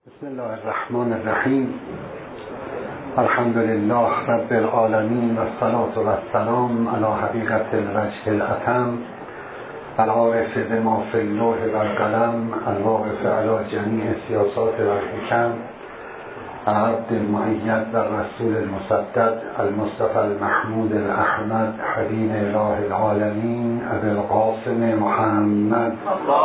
بسم الله الرحمن الرحیم. الحمد لله رب العالمین و الصلاة و السلام علی حقیقت الوجه الاتم العارف بما فی اللوح و القلم الواقف علی جمیع سیاسات و الحکم العبد المؤید و الرسول المسدد المصطفى المحمود الاحمد حبیب اله العالمین ابی القاسم محمد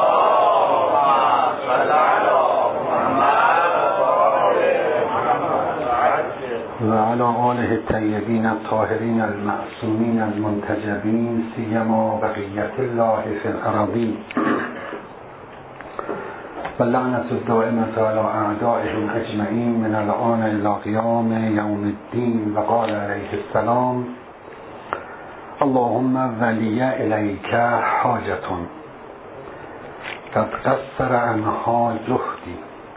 و علی آله الطیبین الطاهرین المعصومین المنتجبین سیما بقیت الله فی الارضین و لعنت الدائمة علی اعدائهم اجمعین من الآن الی قیام یوم الدین. و قال علیه السلام اللهم ولی الیک حاجة قد قصر عنها جهدی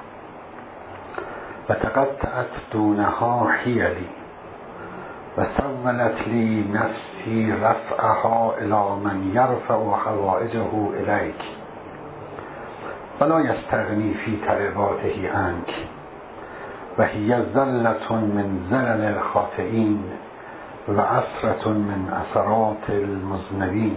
و تقطعت دونها حیلی و سولت لی نفسی رفعها الی من یرفع حوائجه الیک ولا یستغنی فی طلباته عنک و هی ذلة من زلل الخاطئین و عسرة من عثرات المذنبین.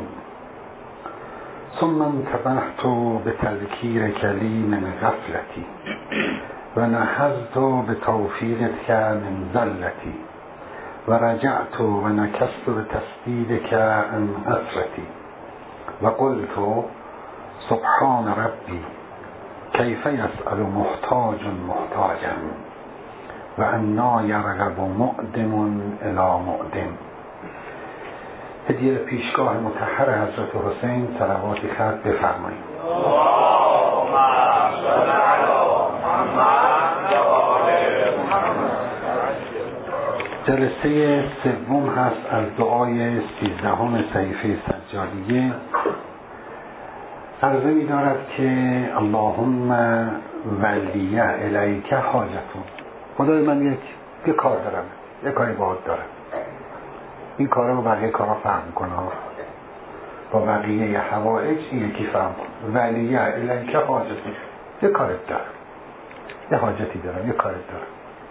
ثم انتبهت بتذکیرک لی من غفلتی و نهضت بتوفیقك من زلتی و رجعت و نکست بتسدیدك عن عثرتی و قلت سبحان ربی کیف یسأل محتاج محتاجا و انا یرغب مقدم الی مقدم. هدیه پیشگاه مطهر حضرت حسین صلواتی خط بفرمایید. جلسه سوم هست از دعای 13 صحیفه سجادیه. عرضه می دارد که اللهم ولی الیک حاجتون، خدای من یک کار دارم، یک کاری باید دارم، این کار رو بقیه کارا فهم کنه، با بقیه حوائج این یکی فهم کنه. ولی الیک حاجتون، یک کارت دارم، یک حاجتی دارم، یک کارت دارم.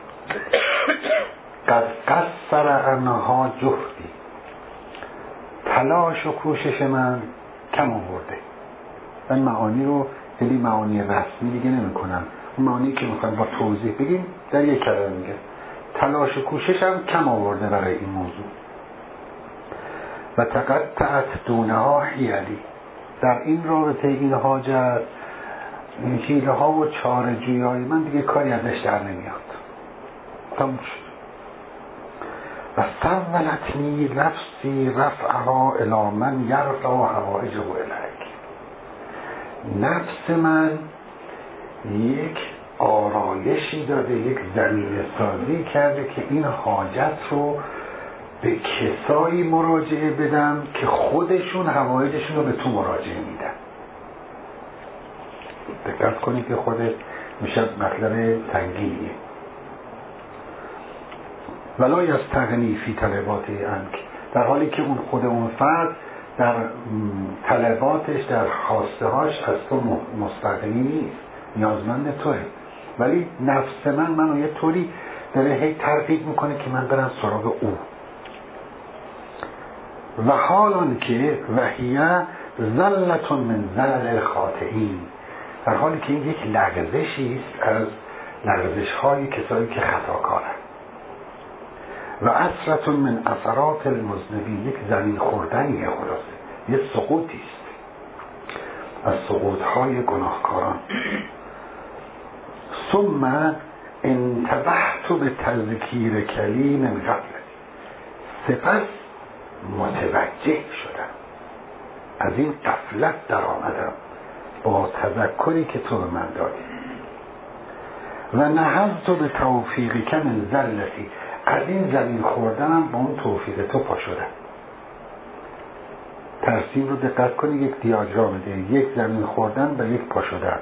قد قصر عنها جهدی، تلاش و کوشش من کم آورده. من معانی رو خیلی معانی رسمی دیگه نمی کنم، اون معانی که میخوایم با توضیح بگیم در یک کلمه میگه تلاش و کوششم کم آورده برای این موضوع. و تقطعت دونها حیلی، در این رابطه این حاجت حیله ها و چاره جویای من دیگه کاری ازش در نمیاد، تموم شد. و سولت لی نفسی رفعها الی من یرفع حوائجه الیک، نفس من یک آرایشی داده، یک زمینه سازی کرده که این حاجت رو به کسایی مراجعه بدم که خودشون حوائجشون رو به تو مراجعه میدن. دقت کنید که خود میشه مطلب تنگیه. ولا یستغنی فی طلباته عنک، در حالی که اون خود اون فرد در طلباتش، در خواسته هاش از تو مستغنی نیست، نیازمند توه، ولی نفس منو یه طوری داره هی ترغیب میکنه که من برم سراغ او. و حالان که وحیه ذلة من زلل الخاطئین، در حالی که این یک لغزشی است از لغزش های کسایی که خطاکارن. و عسرة من عثرات المذنبین، یک زمین خوردنیه، خلاصه یه سقوطی است از سقوط های گناهکاران. ثم انتبهت به تذکیر کلی من غفلتی، سپس متوجه شدم، از این غفلت در آمدم با تذکری که تو به من دادی. و نهضت به توفیقک من زلتی، از این زمین خوردنم با اون توفیق تو پا شدم. ترسیم رو دقت کنید، یک دیاگرام ده، یک زمین خوردن و یک پا شدن.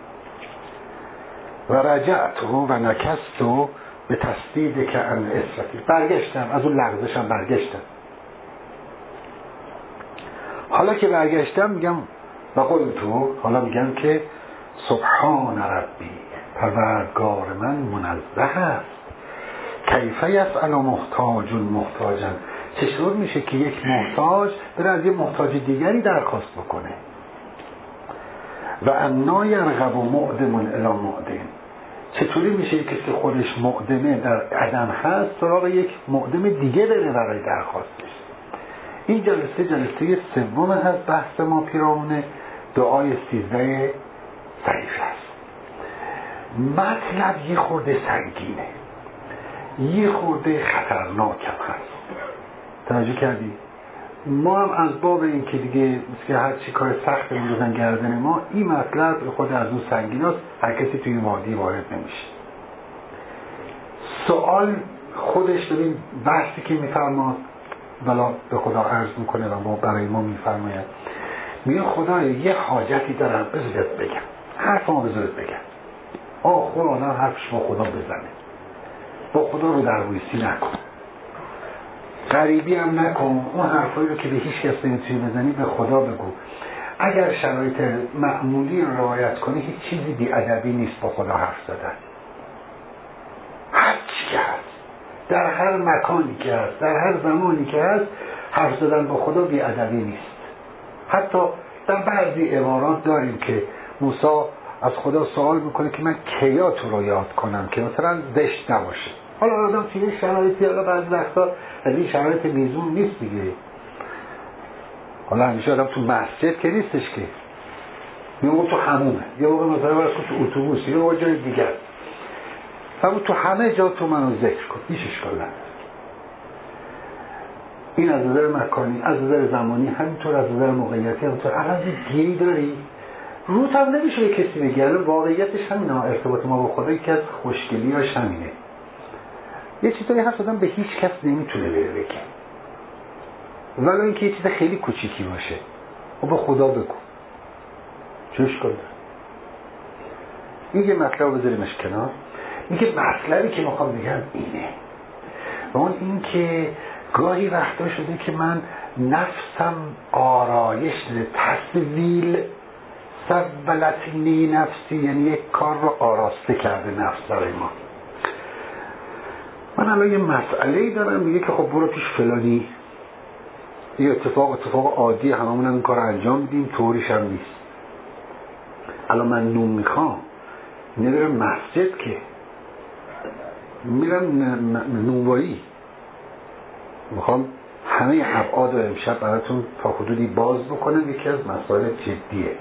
و رجعت و نکست و به تسدید که عن عثرتی، برگشتم از اون لغزشم، برگشتم. حالا که برگشتم میگم و قلتو، حالا میگم که سبحان ربی، پروردگار من منزه است. کیف یسأل محتاج محتاجا، چطور میشه که یک محتاج بره از یه محتاج دیگری درخواست بکنه؟ و انا یرغب معدم الی معدم، چطوری میشه کسی خودش معدمه در عدم هست سراغ یک معدم دیگه بره برای درخواستش؟ این جلسه سوم هست بحث ما پیرامون دعای 13 صحیفه است. مطلب یه خورده سنگینه، یه خورده خطرناک هم هست. توجه کردی؟ ما هم از باب این که دیگه مثل که هر چی کار سخت می‌دازن گردن ما، این مطلب خود از اون سنگین است، هر کسی توی وادی وارد نمیشه. سوال خودش ببین بحثی که میفرماد بلا به خدا عرض میکنه و ما برای ما میفرماید، میگه خدایا یه حاجتی دارم بذارت بگم، حرفمو بذارت بگم. آخر آدم حرفش با خدا بزنه، با خدا رو در ویسی نکن، غریبی هم نکن، اون حرفایی رو که به هیچ کس نمیتونی بزنی به خدا بگو. اگر شرایط معمولی رو رعایت کنی هیچ چیزی بی ادبی نیست با خدا حرف زدن. هر چی که هست، در هر مکانی که هست، در هر زمانی که هست، حرف زدن با خدا بی ادبی نیست. حتی در بعضی عبارات داریم که موسی از خدا سوال میکنه که من کیا تو رو یاد کنم که مثلا زشت نباشه. حالا آدم توی شرایطی، حالا بعضی وقتا از این شرایط میزون نیست دیگه، حالا همیشه آدم تو مسجد که نیستش که، یه موقع تو حمومه، یه موقع مثلا برای تو اتوبوس، یه موقع جای دیگر، همون تو همه جا تو منو ذکر کن، هیچ اشکال نداره. این از نظر مکانی، از نظر زمانی، همینطور از نظر موقعیتی، همینطور. اگر گیری داری روت هم نمیشه به کسی بگی. واقعیتش همینه، ارتباط ما با خدا یکی از خوشگلی‌هاش همینه. یه چیزایی هست آدم به هیچ کس نمیتونه بگه، ولی اینکه یه چیز خیلی کوچیکی باشه و به خدا بگو، چه اشکال داره؟ این یه مطلب بذاریمش کنار. این که مطلبی که میخوام بگم اینه، و اون این که گاهی وقتا شده که من نفسم آرایش تسویل سولتنی نفسی، یعنی یک کار رو آراسته کرده نفس برای ما. من الان یه مسئله‌ای دارم، میگه که خب برو پیش فلانی، یه اتفاق عادی، هممون هم این کار انجام میدیم، طوریش هم نیست. الان من نون میخوام، نمیرم مسجد که، میرم نونوایی. میخوام همه ابعاد رو امشب براتون تا حدودی باز بکنم. یکی از مسائل جدیه.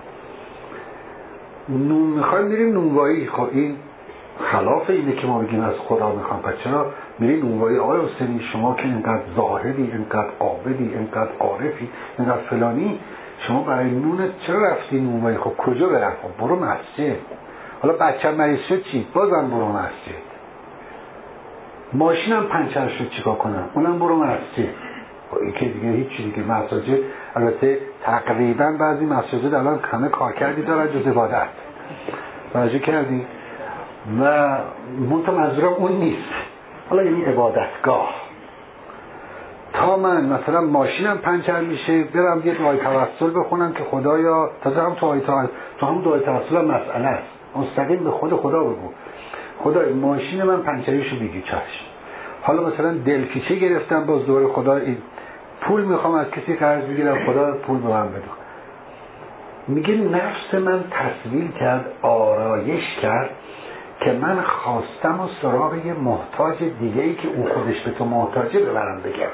نون میخوایم میریم نونوایی. خب این خلاف اینه که ما بگیم از خدا میخوام. پس چرا میری نونوایی؟ آقای حسینی شما که اینقدر زاهدی، اینقدر عابدی، اینقدر عارفی، اینقدر فلانی، شما برای نونت چرا رفتی نونوایی؟ خب کجا برم؟ خب برو مسجد. حالا بچه‌م مریض شد چی؟ بازم برو مسجد. ماشینم پنچر شد چیکار کنم؟ اونم برو مسجد. این که دیگه هیچی دیگه. مساجد البته تقریبا بعضی مساجد الان همه کارکردی دارن جز عبادت. توجه کردی؟ و منظورم اون نیست. حالا یعنی عبادتگاه. تا من مثلا ماشینم پنچر میشه برم یه دعای توسل بخونم که خدایا، تازه هم تو هم دعای توسل هم مسئله است، مستقیم به خدا بگو خدای ماشین من پنچریشو بگی چشم. حالا مثلا دلپیچه گرفتم، باز دوباره خدا این پول میخوام از کسی قرض بگیرم، خدا پول به من بده. میگه نفس من تسویل کرد، آرایش کرد که من خواستم و سراغ یه محتاج دیگه‌ای که اون خودش به تو محتاجه ببرم بگم.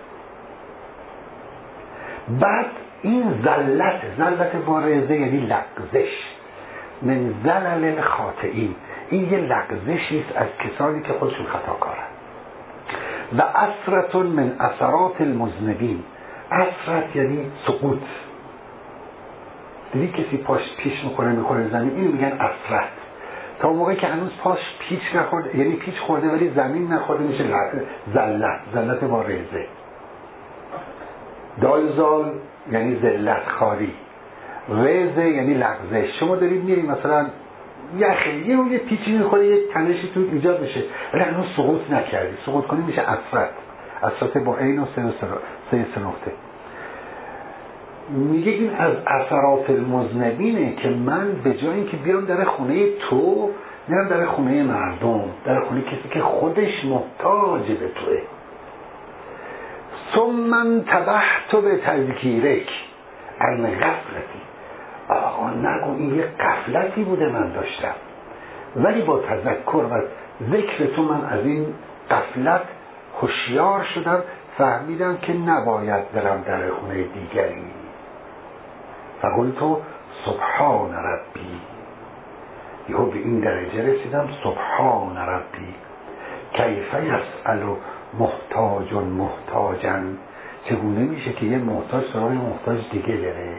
بعد این زلت بارزه یعنی لغزش، من زلل الخاطئین، این یه لغزشی است از کسانی که خودشون خطاکارن. و اسرتون من اثرات المذنبین، اسرت یعنی سقوط. دیدی کسی پاش پیش میخوره زمین، اینو میگن اسرت. تا موقعی که هنوز پاش پیچ نخورده، یعنی پیچ خورده ولی زمین نخورده، میشه زلت با ریزه. دالزال یعنی ذلت خاری، ریزه یعنی لغزش. شما دارید میرید مثلا یه پیچی میخوره، یه تنشی تو ایجاد میشه ولی هنوز سقوط نکردی. سقوط کنی میشه اسرت با عین و سه نقطه. میگه این از اثرات المذنبینه که من به جای اینکه بیام در خونه تو میرم در خونه مردم، در خونه کسی که خودش محتاج به توه. ثم انتبهت به تذکیرک عن غفلتی. آقا نگو این یه غفلتی بوده من داشتم، ولی با تذکر و ذکر تو من از این غفلت هوشیار شدم، فهمیدم که نباید برم در خونه دیگری. فقلت سبحان ربی، یهو به این درجه رسیدم سبحان ربی کیف یسأل محتاج محتاجا، چگونه میشه که یه محتاج سراغ محتاج دیگه بره.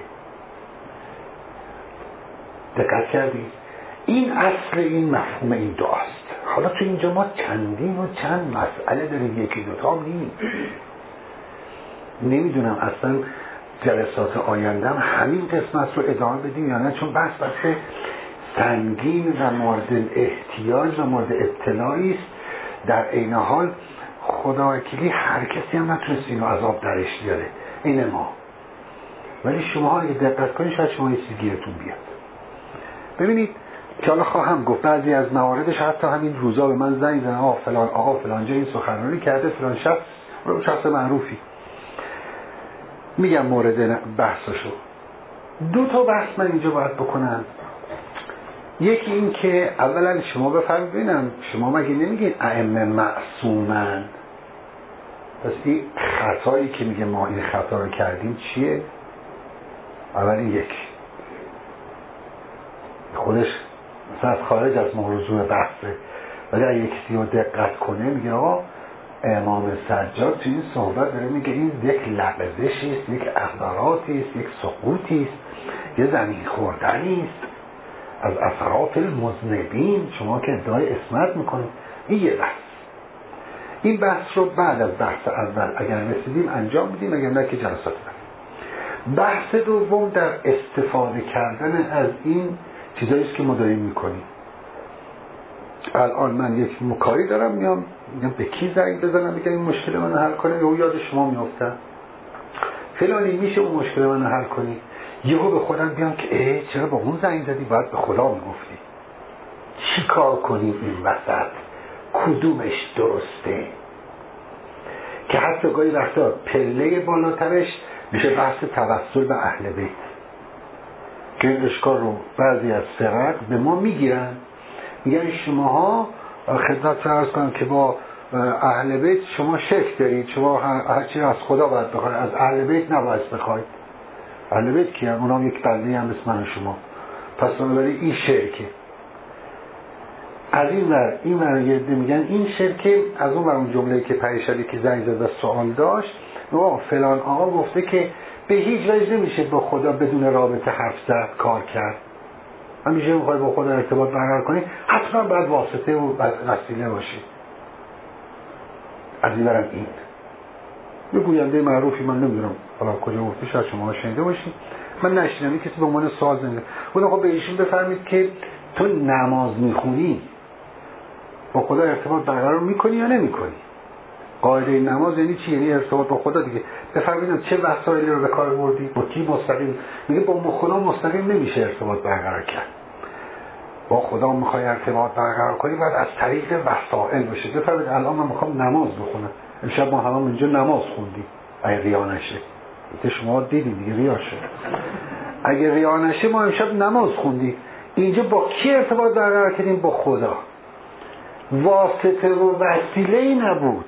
دقت کردی؟ این اصل این مفهوم این دعاست. حالا تو اینجا ما چندین و چند مسئله داریم، یکی دوتا هم نیست. نمیدونم اصلا جلسات آیندهم همین قسمت رو ادامه بدیم یا نه، چون بحث سنگین و مورد احتیاج و مورد ابتلایی است. در عین حال خدا وکیلی هر کسی هم نتونست اینو عذاب درش بیاره، این ما. ولی شما اگه دقت کنید شاید شما یه چیزی گیرتون بیاد. ببینید که حالا خواهم گفت بعضی از مواردش حتی همین روزا به من زنگ زدن فلان آقا فلان جا این سخنرانی کرده فلان شخص معروفی. میگم مورد بحثشو. دو تا بحث من اینجا باید بکنم. یکی این که اولا شما بفرمایید ببینم شما مگه نمیگین ائمه معصومن؟ پس این خطایی که میگه ما این خطا رو کردیم چیه؟ اولا یک خودش مثلا از خارج از موضوع بحثه، ولی اگه کسی رو دقت کنه میگه آقا امام سجاد تو این صحبت داره میگه این یک لغزشی است، یک اخباراتی است، یک سقوطی است، یه زمین خوردنی است از اثرات المذنبین. شما که ادعای اسمت میکنید. این یه بحث. این بحث رو بعد از بحث اول اگر رسیدیم انجام میدیم، اگر نه که جلسات بعد. بحث دوم در استفاده کردن از این چیزایی است که ما داریم میکنیم. الان من یک مکاری دارم میگم به کی زنگ بزنم بگم این مشکل من حل کنه، یا یاد شما میافتم فلانی میشه اون مشکل من حل کنی، یهو به خودم بیام که چرا با اون زنگ زدی، باید به خدا میگفتی. چی کار کنیم این وسط، کدومش درسته؟ که حتی گاهی وقتا پله بالاترش میشه بحث توسل به اهل بیت که این اشکال رو بعضی از فرق به ما میگیرن، میگن شماها خدمت عرض کنم که با اهل بیت شما شرک دارید، شما هرچی از خدا باید بخواید، از اهل بیت نباید بخواید. اهل بیت که اونا هم یک بنده هم مثل من و شما، پس بنابراین این شرکه. از این ور یه عده میگن این شرکه، از اون ور اون جمله‌ای که پریشبی که زنگ زد و سوال داشت فلان آقا گفته که به هیچ وجه نمیشه با خدا بدون رابطه حرف زد کار کرد. همیشه میخوای با خدا ارتباط برقرار کنی حتما باید واسطه و وسیله باشی. از این برم این یه گوینده معروفی، من نمیدونم حالا کجا گفته، شاید شما شنیده باشید، من نشیدم، کسی به عنوان سوال زنده بود خب به ایشون بفرمید که تو نماز میخونی با خدا ارتباط برقرار میکنی یا نمیکنی؟ قاعده نماز یعنی چی؟ یعنی ارتباط با خدا دیگه. بفرمایید چه وسایلی رو به کار بردی؟ با کی مستقیم؟ میگه با خدا مستقیم نمیشه ارتباط برقرار کرد. با خدا میخوای ارتباط برقرار کنی باید از طریق وسائل باشه. بفرمایید الان من میخوام نماز بخونم، امشب ما همون اینجا نماز خوندیم، اگه ریا نشه که شما دیدید دیگه ریا شد، اگه ریا نشه ما امشب نماز خوندیم، اینجا با کی ارتباط برقرار کردیم؟ با خدا. واسطه و وسیله‌ای نبود،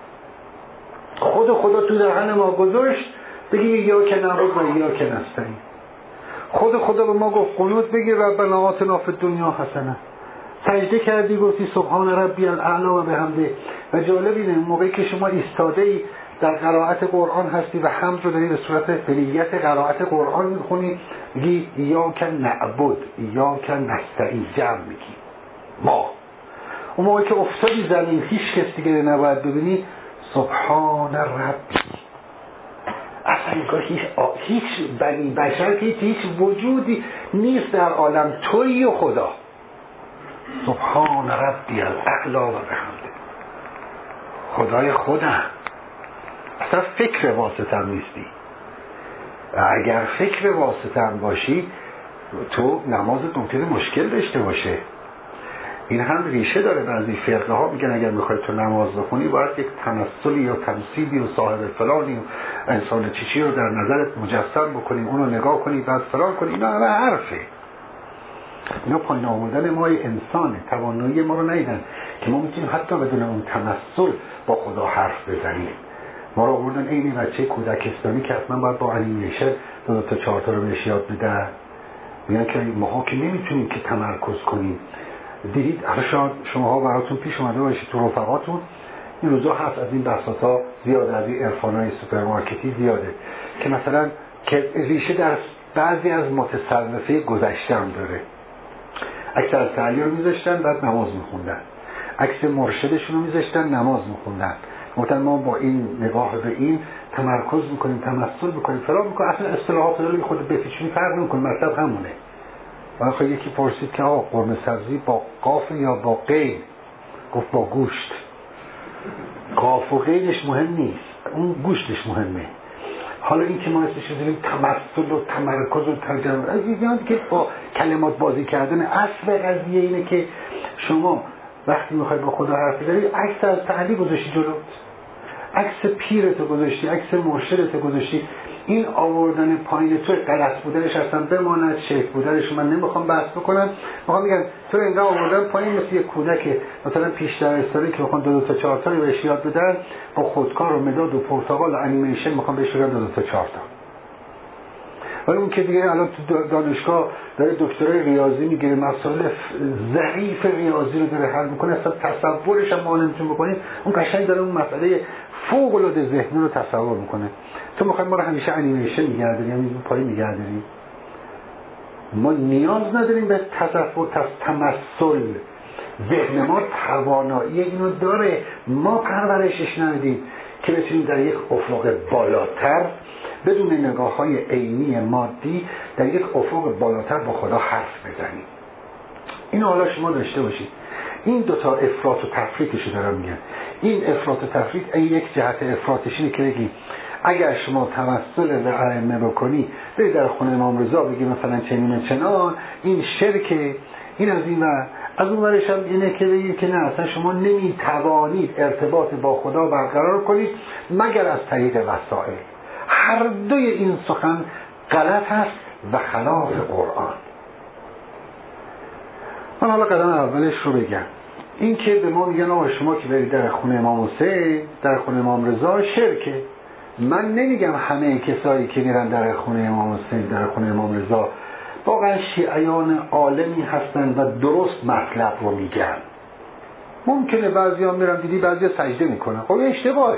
خدا تو دهن ما گذاشت بگی یا که نبود و یا که نستعین. خدا به ما گفت قنوت بگی ربنا آتنا فی الدنیا حسنه، سجده کردی گفتی سبحان ربی الاعلی و بحمده. و جالب اینه موقعی که شما ایستاده‌ای در قرائت قرآن هستی و حمد رو داری به صورت فعلیت قرائت قرآن میخونی، میگی ایاک نعبد ایاک نستعین، جمع میگی ما. اون موقعی که افتادی زمین هیچ کس دیگه نباید ببینی، سبحان ربی. اصلا هیچ بنی بشر که هیچ وجودی نیست در عالم، تویی و خدا. سبحان ربی الاعلی و بحمده، خدای خودم. اصلا فکر واسطم نیستی. اگر فکر واسطم باشی تو نمازت ممکنه مشکل داشته باشه. این هم ریشه داره. بعضی فرقه ها میگن اگر میخوای تو نماز بخونی باید یک تمثلی یا تمثیلی و صاحب فلانی و انسان چیچی رو در نظرت مجسم بکنی، اونو نگاه کنی بعد فلان کنی. اینا همه حرفه. اینا پایین آوردن ما انسانه. توانایی ما رو ندیدن که ما میتونیم حتی بدون اون تمثل با خدا حرف بزنیم. ما رو آوردن این بچه کودکستانی که حتما باید با انیمیشن 2 تا 4 تا رو بهش یاد بدن. میگن که ماها که نمیتونیم که تمرکز کنیم. دیدید شاید شماها براتون پیش اومده باشید تو رفقاتون این روزا هست از این بساطا زیاده، از این عرفانای سوپرمارکتی زیاده که مثلا که ریشه در بعضی از متصوفه گذشته هم داره. عکس از تعالی رو میذاشتن بعد نماز میخوندن، عکس مرشدشون رو میذاشتن نماز میخوندن. مثلا ما با این نگاه به این تمرکز میکنیم، تمثل میکنیم، فلان میکنیم. اصلا اصطلاحات رو خود بپیچونی فرق نمیکنه، مطلب همونه. آخه یکی پرسید که قرمه سبزی با قاف یا با قین؟ گفت با گوشت. قاف و قینش مهم نیست، اون گوشتش مهمه. حالا این که ما اسمش میذاریم تمثل و تمرکز و ترجمه، یعنی که با کلمات بازی کردن. اصل قضیه اینه که شما وقتی میخوای با خدا حرف بزنی عکس از تعالی گذاشتی جلوت، عکس پیرتو گذاشتی، عکس مرشدتو گذاشتی. این آوردن پایین تو غلط بودنش اصلا بماند، شرک بودنش من نمیخوام بحث بکنم. میخوام بگم تو اینجا آوردن پایین مثل یک کودک مثلا پیش درستانی که میخوان 2 تا 4 تا رو بهش یاد بدن با خودکار و مداد و پرتقال و انیمیشن میخوام بهش بگم 2 تا 4 تا. ولی اون که دیگه الان تو دانشگاه داره دکترای ریاضی میگیره، مسائل ضعیف ریاضی رو داره حل میکنه، اصلا تصورش هم ما نمیتونیم بکنیم. اون قشنگ داره اون مسئله فوق العاده ذهنی رو تصور میکنه. تو میخوای ما رو همیشه انیمیشن نگهداری، یعنی پای نگهداری. ما نیاز نداریم به تصور، تمثل. ذهن ما توانایی اینو داره، ما پرورشش ندیم که بتونیم در یک افق بالاتر بدون نگاه‌های عینی مادی در یک افق بالاتر با خدا حرف بزنیم. اینو حالا شما داشته باشید. این 2 تا افراط و تفریطشو دارم میگم. این افراط و تفریط این یک جهت افراطش اینه که بگی اگر شما توسل به ائمه بکنی، بری در خونه امام رضا بگی مثلا چنین چنان، این شرکه. این از این و از اون ورش هم اینه که بگی که نه، اصلا شما نمیتوانید ارتباط با خدا برقرار کنید مگر از طریق وسائل. هر دوی این سخن غلط هست و خلاف قرآن. من حالا قدم اولش رو بگم. این که به ما میگن آقا شما که برید در خونه امام حسین، در خونه امام رضا شرکه. من نمیگم همه کسایی که میرن در خونه امام حسین، در خونه امام رضا واقعا شیعیان عالمی هستن و درست مطلب رو میگن. ممکنه بعضی ها میرن دیدی بعضی ها سجده میکنن، خب اشتباهه.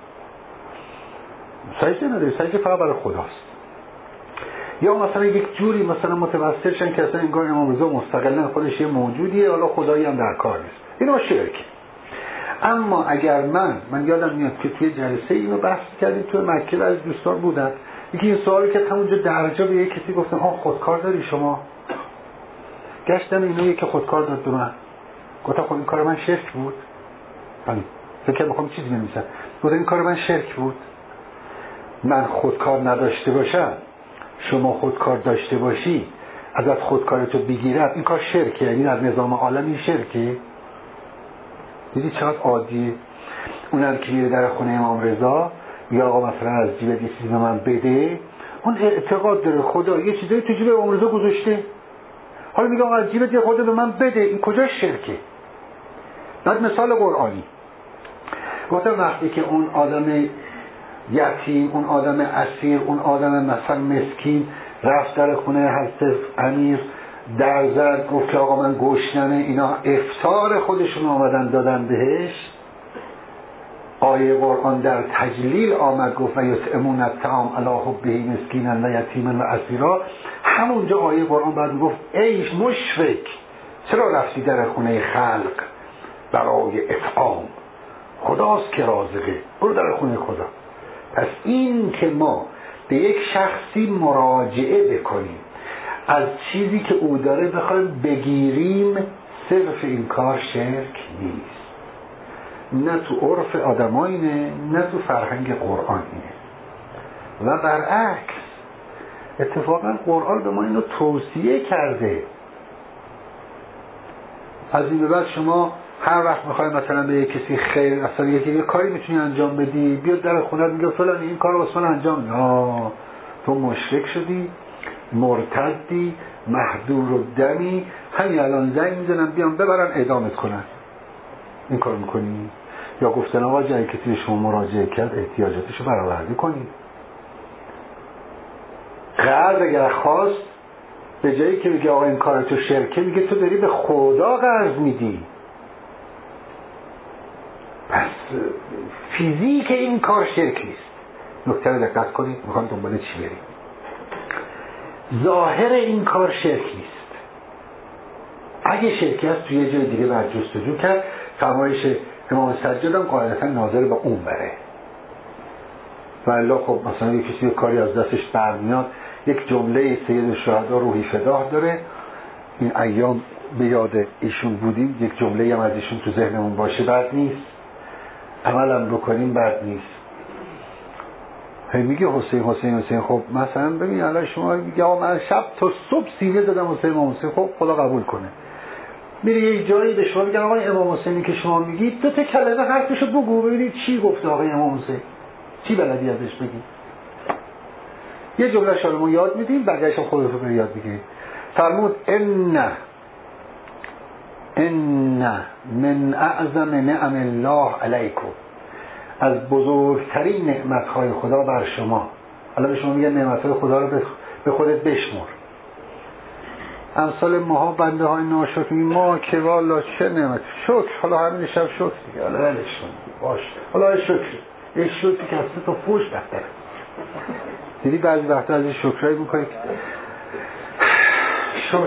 سجده نداره، سجده فقط برای خداست. یا مثلا یک جوری مثلا متوسل شن که اصلا انگار امام رضا مستقلا خودش یه موجودیه، حالا خدایی هم در کار نیست. اینا شرک. اما اگر من یادم میاد که توی جلسه اینو بحث کردیم توی مکه از دوستان بودن، یکی این سوالی که همونجا درجا به یک کسی گفتن خودکار داری شما؟ گشتم اینو یکی خودکار داد به من، گفتم خب این کار من شرک بود. من فکر می‌کنم چیزی بنویسم. گفتم این کار من شرک بود. من خودکار نداشته باشم، شما خودکار داشته باشی، ازت خودکارتو بگیرم، این کار شرکه. یعنی از نظام عالمی شرکه. دیدی چقدر عادیه. اونم که میره در خونه امام رضا یا آقا مثلا از جیبت یه چیزی به من بده، اون اعتقاد داره خدا یه چیزایی تو جیب امام رضا گذاشته، حالا میگه آقا از جیبت یه خدا به من بده، این کجا شرکه؟ بعد مثال قرآنی گفتم وقتی که اون آدم یتیم، اون آدم اسیر، اون آدم مثلا مسکین رفت در خونه حضرت امیر در زد، گفت که آقا من گشنمه، اینا افطار خودشون آمدن دادن بهش. آیه قرآن در تجلیل آمد گفت و یطعمون الطعام علی حبه مسکینا و یتیما و اسیرا. همونجا آیه قرآن بعد گفت ای مشرک چرا رفتی در خونه خلق برای اطعام؟ خداست که رازقه، برو در خونه خدا. پس این که ما به یک شخصی مراجعه بکنیم، از چیزی که او داره بخوایم بگیریم، صرف این کار شرک نیست. نه تو عرف آدماینه، نه تو فرهنگ قرآنیه. و برعکس اتفاقا قرآن به ما اینو توصیه کرده. از این به بعد شما هر وقت میخوای مثلا به یک کسی خیر اصلا یه کاری میتونی انجام بدی، بیاد در خونت میگه فلان این کارو واسه من انجام بده. تو مشرک شدی، مرتدی، محدور و دمی، همین الان زنگ میزنن بیان ببرن اعدامت کنن. این کار میکنی؟ یا گفتن آقا جایی کسی به شما مراجعه کرد احتیاجاتشو برآورده کنی. قرض اگر خواست به جایی که بگه آقا این کار تو شرکه، میگه تو داری به خدا قرض میدی. پس فیزیک این کار شرک نیست. نکته رو دقت کنید، میخوام دنبال چی بریم. ظاهر این کار شرک نیست. اگه شرکی هست توی یه جای دیگه باید جستجو کرد. فرمایش امام سجاد هم قاعدتا ناظر به اون بره. والله خب مثلا یک کسی کاری از دستش برمیاد، یک جمله سید الشهدا روحی فداه داره، این ایام به یاد ایشون بودیم، یک جمله هم از ایشون تو ذهنمون باشه بد نیست، عملم بکنیم بد نیست. هی میگه حسین خب مثلا ببین الان شما میگه آقا من شب تا صبح سینه دادم حسین امام حسین، خب خدا قبول کنه. میره یه جایی به شما میگن آقا امام حسینی که شما میگید دو تا کلمه حرفشو بگو ببینید چی گفته آقا امام حسین، چی بلدی ازش بگی. یه جمله شما یاد میدیم، بقیه‌اش خودتون یاد بگیرید. فرمود ان من اعظم نعم الله علیکم، از بزرگترین نعمت‌های خدا بر شما. حالا به شما میگن نعمت‌های خدا رو به خودت بشمر. امثال ماها بنده های ناشکر، ما که والا چه نعمت، شکر، حالا همین شب شکر دیگه، حالا ولش کن باش، حالا شکر، یه شکری که از تو فوش بهتره. دیدی بعضی وقتا از این شکرایی میکنی شکر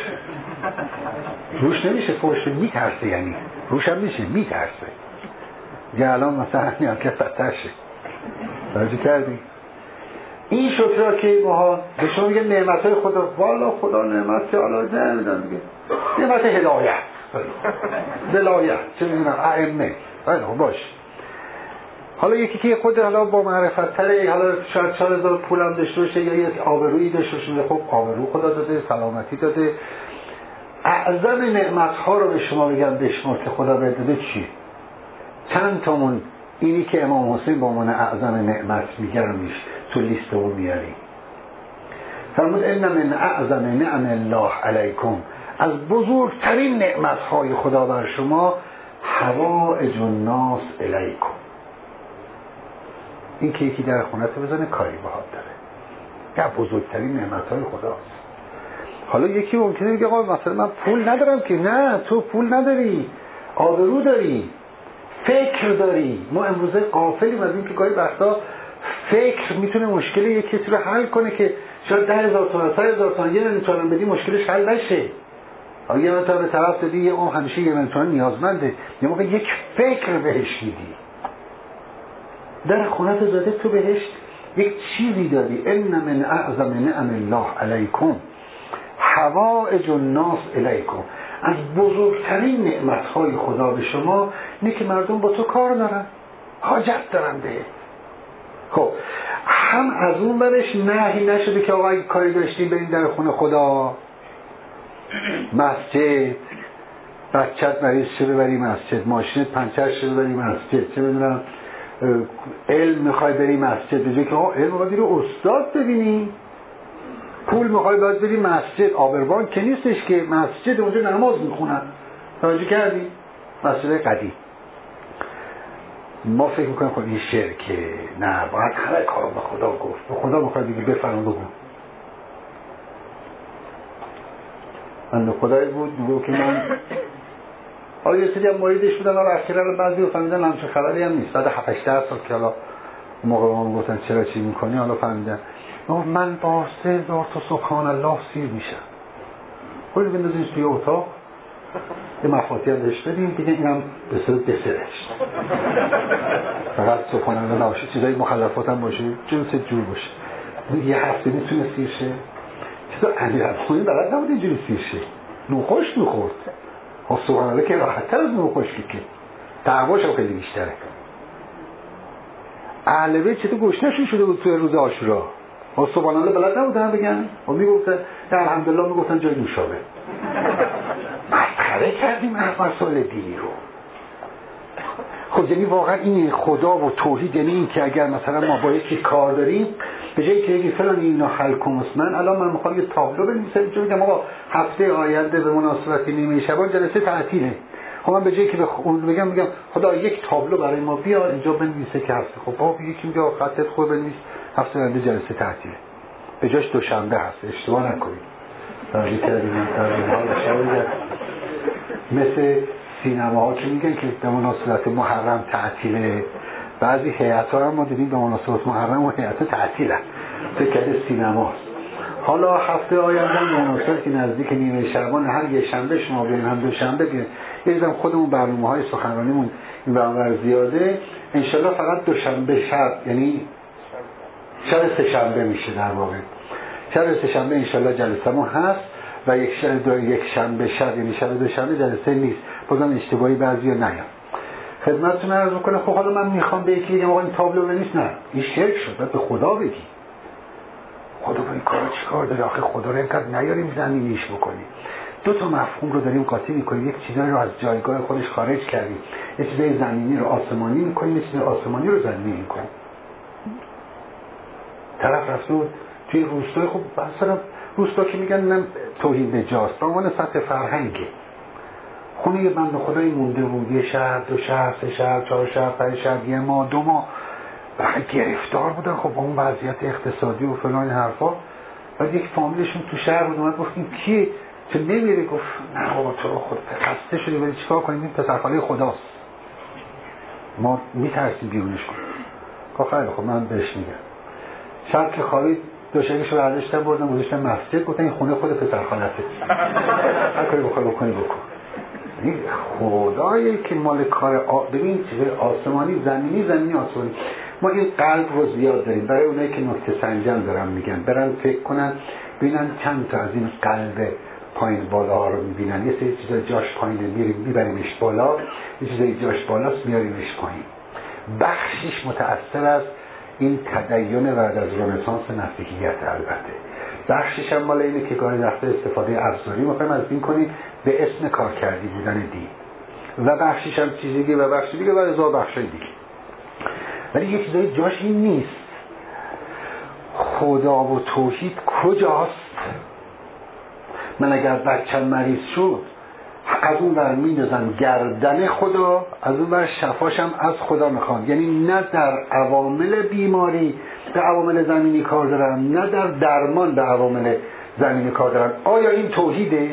روش نمیشه فوش، میترسه، یعنی روش هم میشه میترسه. یه الان مثلا همین که فتر شه راجع کردی. این شکرها که ماها به شما میگه نعمتهای خدا، والا خدا نعمت که حالا نمیدن دیگه، نعمت هدایت، ولایت، چه میدونم ائمه، باش. حالا یکی که خود حالا با معرفت تره، حالا شاید 4000 پولم داشته باشه یا یک آبرویی داشته باشه، خب آبرو خدا داده، سلامتی داده. اعظم نعمتها رو به شما میگن بشمار که خدا بهت داده. چی؟ چند تامون اینی که امام حسین با عنوان اعظم نعمت میگرمیش تو لیست رو میاری. فرمود ان من اعظم نعم الله علیکم، از بزرگترین نعمتهای خدا بر شما حوائج الناس الیکم، این که یکی در خونت بزنه کاری باهات داره، که بزرگترین نعمتهای خداست. حالا یکی ممکنه بگه آقا مثلا من پول ندارم که. نه، تو پول نداری، آبرو داری، فکر داری. ما امروزه غافلیم از این که گاهی وقتا فکر میتونه مشکل یک کسی رو حل کنه که شاید 10,000 تومان 100,000 تومان یه میلیون تومان بدی مشکلش حل نشه. اگه یه میلیون به طرف دادی، یه اون همیشه یه میلیون تومان نیازمنده، یه موقع یک فکر بهش میدی، در خونت زاده تو بهش یک چیزی دادی. ان من اعظم نعم الله علیکم حوائج الناس الیکم، از بزرگترین نعمتهای خدا به شما اینه که مردم با تو کار دارن، حاجت دارن به. خب هم از اون برش نهی نشده که آقا کاری داشتی بریم در خونه خدا، مسجد، بچت مریض شده بری مسجد، ماشینت پنچر شده بری مسجد، چه بدونم علم میخوای بری مسجد، به جای که علم باید رو استاد ببینی، پول میخوای باید بری مسجد، آبروان که نیستش که مسجد اونجا نماز میخونن. توجه کردی؟ مسجد قدیم. ما فکر میکنیم خب این شرکه، نه باید همه کار به خدا گفت، به خدا میخواد دیگه بفرم بگو. من خدایی بود میگو که من حالا یه سری هم مریدش بودن، حالا اخیرا رو بعضی رو فهمیدن همچه خبری هم نیست، بعد 7-8 سال که حالا موقع ما گفتن چرا چی میکنی، حالا فهمیدن من با 3000 تا سبحان الله سیر میشم. خودی بندازیش توی اتاق، یه مفاتیح بهش بدیم، دیگه اینم به صورت بسرش، فقط سبحان الله نباشه، چیزای مخلفات هم باشه، جنس جور باشه. یه هفته میتونه سیر شه. چطور امیرالمومنین بلد نبود اینجوری سیر شه، نوخشک میخورد. خب سبحان الله که راحت‌تر از نوخشکی که دعواش هم خیلی بیشتره. اهل بیت چطور گشنه‌شون شده بود توی روز عاشورا، خب سبحان الله بلد نبودن بگن، خب میگفتن الحمدلله، میگفتن جای نوشابه. مسخره مسخره کردیم مسائل دینی رو. خب یعنی واقعا این خدا و توحید یعنی این که اگر مثلا ما با یکی کار داریم به جایی که بگی فلان اینا حل کن، من الان من میخوام یه تابلو بنویسم اینجا بگم آقا هفته آینده به مناسبت نیمه شبان جلسه تعطیله، خب من به جایی که به اون بگم خدا یک تابلو برای ما بیار اینجا بنویسه که هفته، خب بابا یکی میگه خطت خوب بنویس هفته آینده جلسه تعطیله، به جاش دوشنبه هست، اشتباه نکنید. مثل سینماها که میگن که به مناسبت محرم تعطیله، بعضی هیئت‌ها هم ما دیدیم به مناسبت محرم و هیئت تعطیله، فکر سینماست. حالا هفته آینده به مناسبت که نزدیک نیمه شعبان هر یه شنبه شما بیاین هم دوشنبه بیاین، یکم خودمون برنامه‌های سخنرانیمون این برابر زیاده، انشالله فقط دوشنبه شب یعنی شب سه‌شنبه میشه در واقع، شب سه‌شنبه انشالله جلسه‌مون هست و یک شنبه شب یعنی شب دوشنبه جلسه نیست، بازم اشتباهی بعضیا نیاد. خدمتتون عرض می‌کنم خب حالا من میخوام به یکی بگم آقا این تابلو بنویس، نه این شرک شد، باید به خدا بگی خدا با این کارا چیکار داره، آخه خدا رو اینقدر نیاریم زمینیش بکنیم. دو تا مفهوم رو داریم قاطی می‌کنیم، یک چیزایی رو از جایگاه خودش خارج کردیم، یک چیزای زمینی رو آسمانی می‌کنیم، یک چیزای آسمانی رو زمینی می‌کنیم. طرف رفته توی روستای، خب مثلا روستا که میگن نه توحید جاست، به عنوان سطح فرهنگه، خونه یه بنده خدایی مونده بود، یه شهر، دو شهر، سه شهر، چهار شهر، پنج شهر، یه ماه، دو ماه بعد گرفتار بودن خب با اون وضعیت اقتصادی و فلان این حرفا. بعد یک فامیلشون تو شهر بود، اومد گفت این کیه چه نمیره؟ گفت نه بابا تو خود خسته شدی ولی چیکار کنیم، این پسرخاله خداست، ما میترسیم بیرونش کنیم. گفت خیلی خب من بهش میگم. شب که خوابید دوشگیشو برداشتن بردن گذاشتن مسجد، گفتن این خونه خود پسرخالته، هر کاری بخوای بکنی بکن. این خدایی که مال کار ببین چیز آسمانی زمینی آسمانی. ما این قلب رو زیاد داریم، برای اونایی که نکته سنجان دارن میگن برن فکر کنن ببینن چند تا از این قلب پایین بالا ها رو میبینن، یه سری چیزا جاش پایینه میبریمش بالا، یه چیزای جاش بالاست میاریمش پایین. بخشش متأثر از این تدین بعد از رنسانس مسیحیت، البته بخشش هم مال اینه که گاهی وقتا استفاده ابزاری می‌خوایم از دین کنیم به اسم کارکردی بودن دین، و بخشش هم چیزی دیگه و بخشی دیگه و هزار بخشای دیگه. ولی یه چیزای جاش این نیست. خدا و توحید کجاست؟ من اگر بچم مریض شد از اون ور میندازم گردن خدا، از اون ور شفاشم از خدا میخوام، یعنی نه در عوامل بیماری به عوامل زمینی کار دارم، نه در درمان به عوامل زمینی کار دارم. آیا این توحیده؟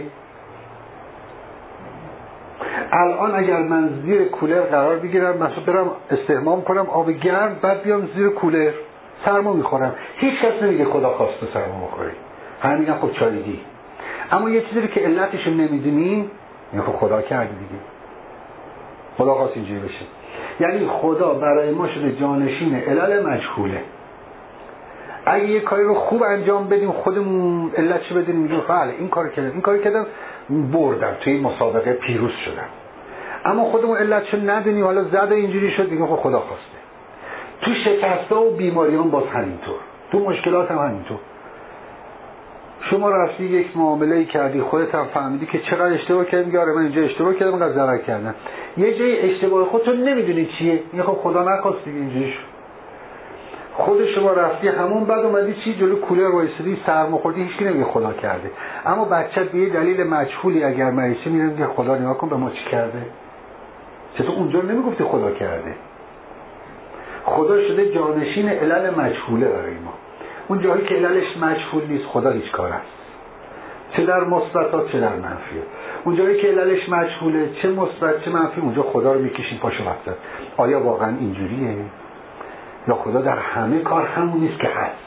الان اگر من زیر کولر قرار بگیرم مثلا برم استحمام کنم آب گرم، بعد بیام زیر کولر سرما میخورم، هیچ کس نمیگه خدا خواسته سرما بخوری، همه میگن خب چالیدی. اما یه چیزی که علتش رو نمیدونیم این خب خدا کرده دیگه، خدا خواست اینجوری بشه. یعنی خدا برای ما شده جانشین علل مجهوله. اگه یه کاری رو خوب انجام بدیم خودمون علتش بدیم، میگیم بله این کار کردم بردم توی مسابقه پیروز شدم، اما خودمون علتش ندونیم، حالا زده اینجوری شد دیگه خب خدا خواسته. تو شکست‌ها و بیماریان باز همینطور، تو مشکلات هم همینطور. شما رفتی یک معامله‌ای کردی، خودت هم فهمیدی که چقدر اشتباه کردی، میگه آره من اینجا اشتباه کردم، اینقدر ضرر کردم. یه جای اشتباه خودت نمیدونی چیه، میگه خب خدا نخواست دیگه اینجوری شد. خود شما رفتی همون بعد اومدی چی جلو کولر وایسادی سرما خوردی، هیچ کی نمیگه خدا کرده. اما بچه‌ت به یه دلیل مجهولی اگر مریضه میره میگه خدا نگاه کن به ما چی کرده. چطور اونجا نمیگفتی خدا کرده؟ خدا شده جانشین علل مجهوله برای ما. اون جایی که عللش مجهول نیست خدا هیچ کار است، چه در مثبتات چه در منفیات. اون جایی که عللش مجهوله چه مثبت چه منفی اونجا خدا رو میکشیم پاشو وسط. آیا واقعا اینجوریه یا خدا در همه کار همون نیست که هست؟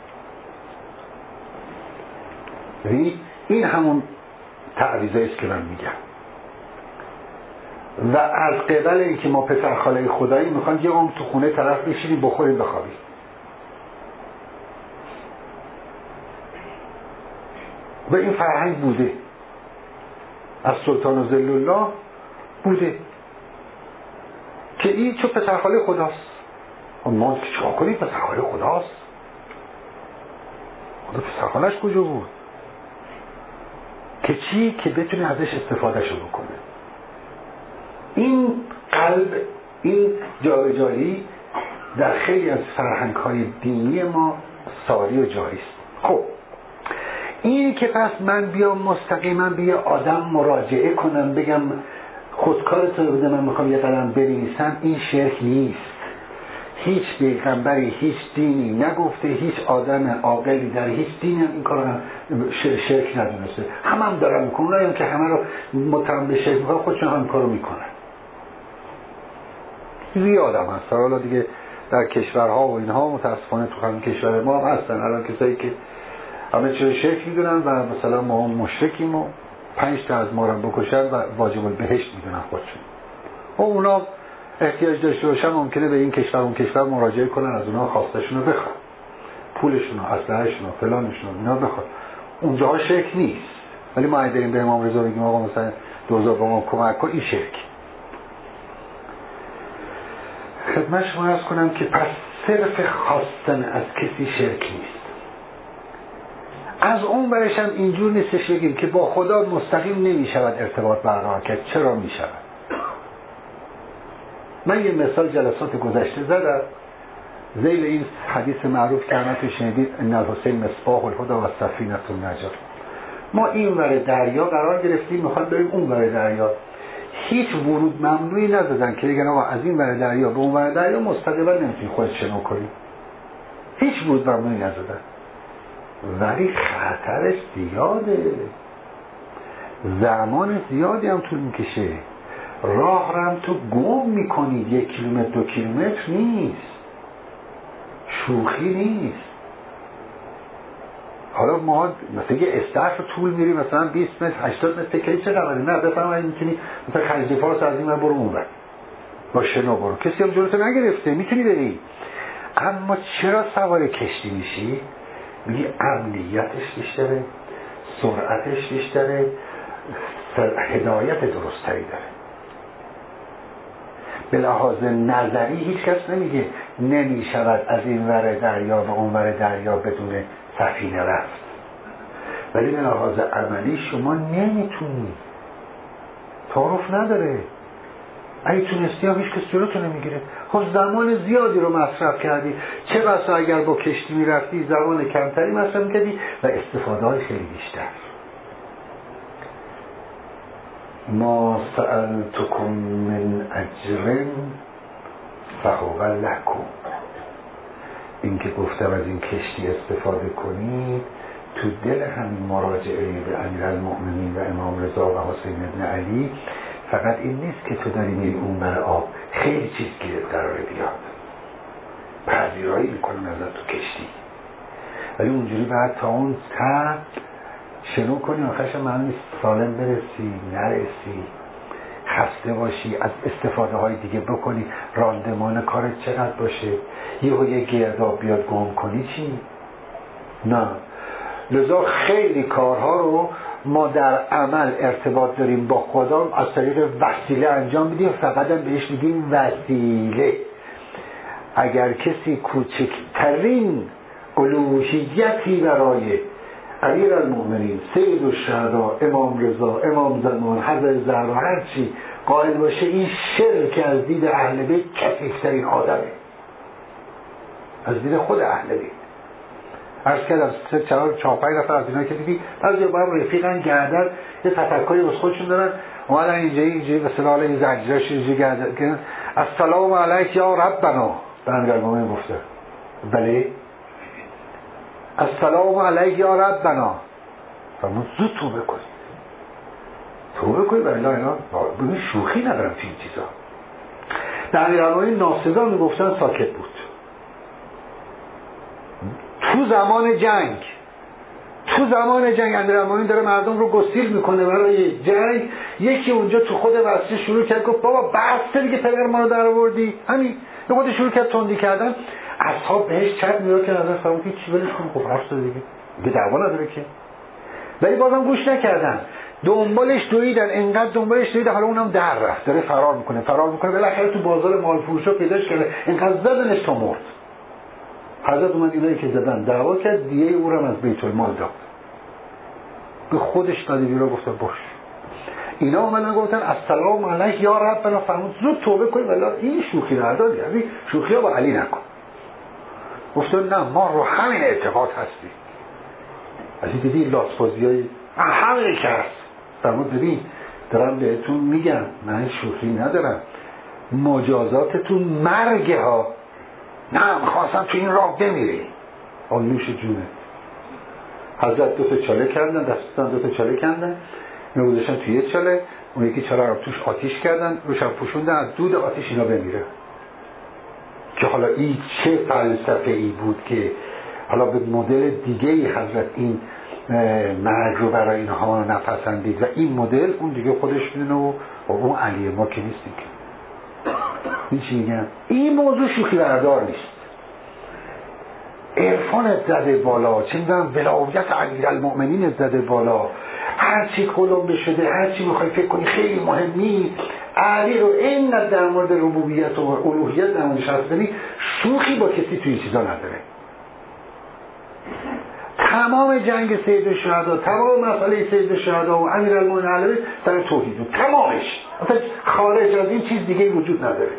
این همون تعویضه است که من میگم. و از قبل اینکه ما پسر خاله خدایی میخوان یه عمر تو خونه طرف بشینیم بخوریم بخوابیم. و این فرهنگ بوده از سلطان و ذل الله بوده که این چون پسرخاله خداست. ما چیکار کنیم؟ پسرخاله خداست. خدا پسرخاله‌اش کجا بود که چی؟ که بتونه ازش استفادهشو بکنه. این قلب، این جابجایی در خیلی از فرهنگ‌های دینی ما ساری و جاری است. خب این که پس من بیام مستقیما به یه آدم مراجعه کنم بگم خودکارتو بده من میخوام یه قلم بنویسم، این شرک نیست. هیچ پیغمبری هیچ دینی نگفته، هیچ آدم عاقلی در هیچ دینی این کارو شرک ندونسته. هم دارن میکنن، اونایی که همه رو متهم به شرک میکنن خودشون هم کارو میکنن. زیاد هم هست حالا دیگه در کشورها و اینها، متاسفانه تو همین کشور ما هم هستن الان کسایی که همه چیز شرک میدونن و مثلا ما هم مشرکیم و 5 تا از ما رو بکشن و واجب البهشت میدونن خودشون. و اونا احتیاج داشته باشن ممکنه به این کشور اون کشور مراجعه کنن، از اونا خواستشون رو بخوان، پولشون و اسلحه‌شون و فلانشون اینا بخوان. اونجاها شرک نیست. ولی ما اگه بریم به امام رضا بگیم آقا مثلا 2000 به ما کمک کن، این شرک. خدمت شما عرض کنم که پس صرف خواستن از کسی شرک نیست. از اون برش هم اینجور نیستش بگیم که با خدا مستقیم نمیشود ارتباط برقرار کرد. چرا میشود؟ من یه مثال جلسات گذشته زدم ذیل این حدیث معروف که همه تو شنیدید ان الحسین مصباح الهدی و سفینه النجات. ما این ور دریا قرار گرفتیم میخواد بریم اون ور دریا. هیچ ورود ممنوعی ندادن که بگن آقا از این ور دریا به اون ور دریا مستقیما نمیتونی خودت شنا کنی. هیچ ورود ممنوعی ندادن. ولی خطرش زیاده، زمان زیادی هم طول میکشه، راه رو هم تو گم میکنی. 1 کیلومتر 2 کیلومتر نیست، شوخی نیست. حالا ما مثلا یه استخر رو طول میریم مثلا 20 متر 80 متر که چه خبره؟ نه بفهم اگه میتونی مثلا خلیج فارس از این برو اون بر با شنا برو، کسی هم جلوتو نگرفته، میتونی بری. اما چرا سوار کشتی میشی؟ میگی امنیتش بیشتره، سرعتش بیشتره، هدایت درستری داره. به لحاظ نظری هیچ کس نمیگه نمیشود از این ور دریا به اون ور دریا بدون سفینه رفت، ولی به لحاظ عملی شما نمیتونی، تعارف نداره. اگه تونستی هم هیچ کس جلوتو نمیگیره. خب زمان زیادی رو مصرف کردی، چه بسا اگر با کشتی میرفتی زمان کمتری مصرف میکردی و استفاده های خیلی بیشتر. ما سألتکم من اجر فهو لکم. این که گفتم از این کشتی استفاده کنید، تو دل همین مراجعه به امیرالمؤمنین و امام رضا و حسین بن علی فقط این نیست که تو داری میری اون بر آب، خیلی چیز گیرت قراره بیاد، پذیرایی میکنن ازت تو کشتی، ولی اونجوری بعد تا اون ته شنو کنی آخرش معلوم نیست سالم برسی نرسی، خسته باشی، از استفاده های دیگه بکنی، راندمان کارت چقدر باشه، یه گرداب بیاد گم کنی چی؟ نه. لذا خیلی کارها رو ما در عمل ارتباط داریم با خدا از طریق وسیله انجام میدیم، فقط هم بهش میگیم وسیله. اگر کسی کوچکترین الوهیتی برای امیرالمؤمنین، سید الشهدا، امام رضا، امام زمان، حضرت زهرا هر چی قائل باشه، این شرک از دید اهل بیت کثیف‌ترین آدمه، از دید خود اهل بیت. عرض کردم 4-5 نفر از اینایی که دیدی بعضی با هم رفیقن گردن یه تفکری واسه خودشون دارن، اومدن اینجایی به صلاح این زنجیرش اینجایی گردن السلام علیک یا ربنا به امیرالمؤمنین گفته، بله السلام علیک یا ربنا، فرمود زود توبه کنید برای اینا ببین شوخی ندارم تو این چیزا. در امیرالمؤمنین ناصدا میگفتن ساکت بود. تو زمان جنگ امیرالمؤمنین داره مردم رو گسیل میکنه برای جنگ، یکی اونجا تو خود مسجد شروع کرد گفت بابا بس دیگه پدر ما رو در آوردی، همین به خود شروع کرد تندی کردن. اصحاب بهش چت میاد که نظر فرمود که چی ولش کن، خب حرف زده دیگه دعوا نداره که، ولی بازم گوش نکردن، دنبالش دویدن، انقدر دنبالش دویدن حالا اونم در رفت، داره فرار میکنه بالاخره تو بازار مال فروشا پیداش کرده، اینقدر زدنش تا مرد. حضرت اومد اینایی که زدن دعوا کرد، دیگه او رو از بیت المال داد. به خودش داده بیرون، گفته باش. اینا اومدن گفتن السلام علیک یا ربنا، فرمود زود توبه کنید ولی این شوخی نداری، یعنی شوخی ها با علی نکن. گفتن نه ما رو همین اعتقاد هستیم. از این دیدی لاسبازی های همین که هست. فرمود ببین دارم بهتون میگم من شوخی ندارم، مجازاتتون مرگه ها. نه خواستم تو این راه بمیری. آنوش جونه. حضرت 2 تا چاله کردن، دستان 2 تا چاله کردن، اینو گذاشتن توی یه چاله، اون یکی چاله رو توش آتیش کردن، روشم پوشوندن، از دود آتیش اینا بمیره. که حالا این چه فلسفه ای بود که حالا به مدل دیگه حضرت این مرگ رو برای اینها نپسندید و این مدل اون دیگه خودش میدونه و اون علی ما که نیستیم که. این چی میگن؟ این موضوع شوخی بردار نیست. عرفانت زده بالا، چه میدونم ولایت امیرالمؤمنین زده بالا، هرچی کلمبه شده، هرچی میخوای فکر کنی خیلی مهمی، علی رو اینقدر در مورد ربوبیت و الوهیت در موردش حرف بزنی، شوخی با کسی توی این چیزا نداره. تمام جنگ سید الشهدا، تمام مسئله سید الشهدا و امیرالمؤمنین علیه در توحید بود، تمامش. اصلا خارج از این چیز دیگه وجود نداره.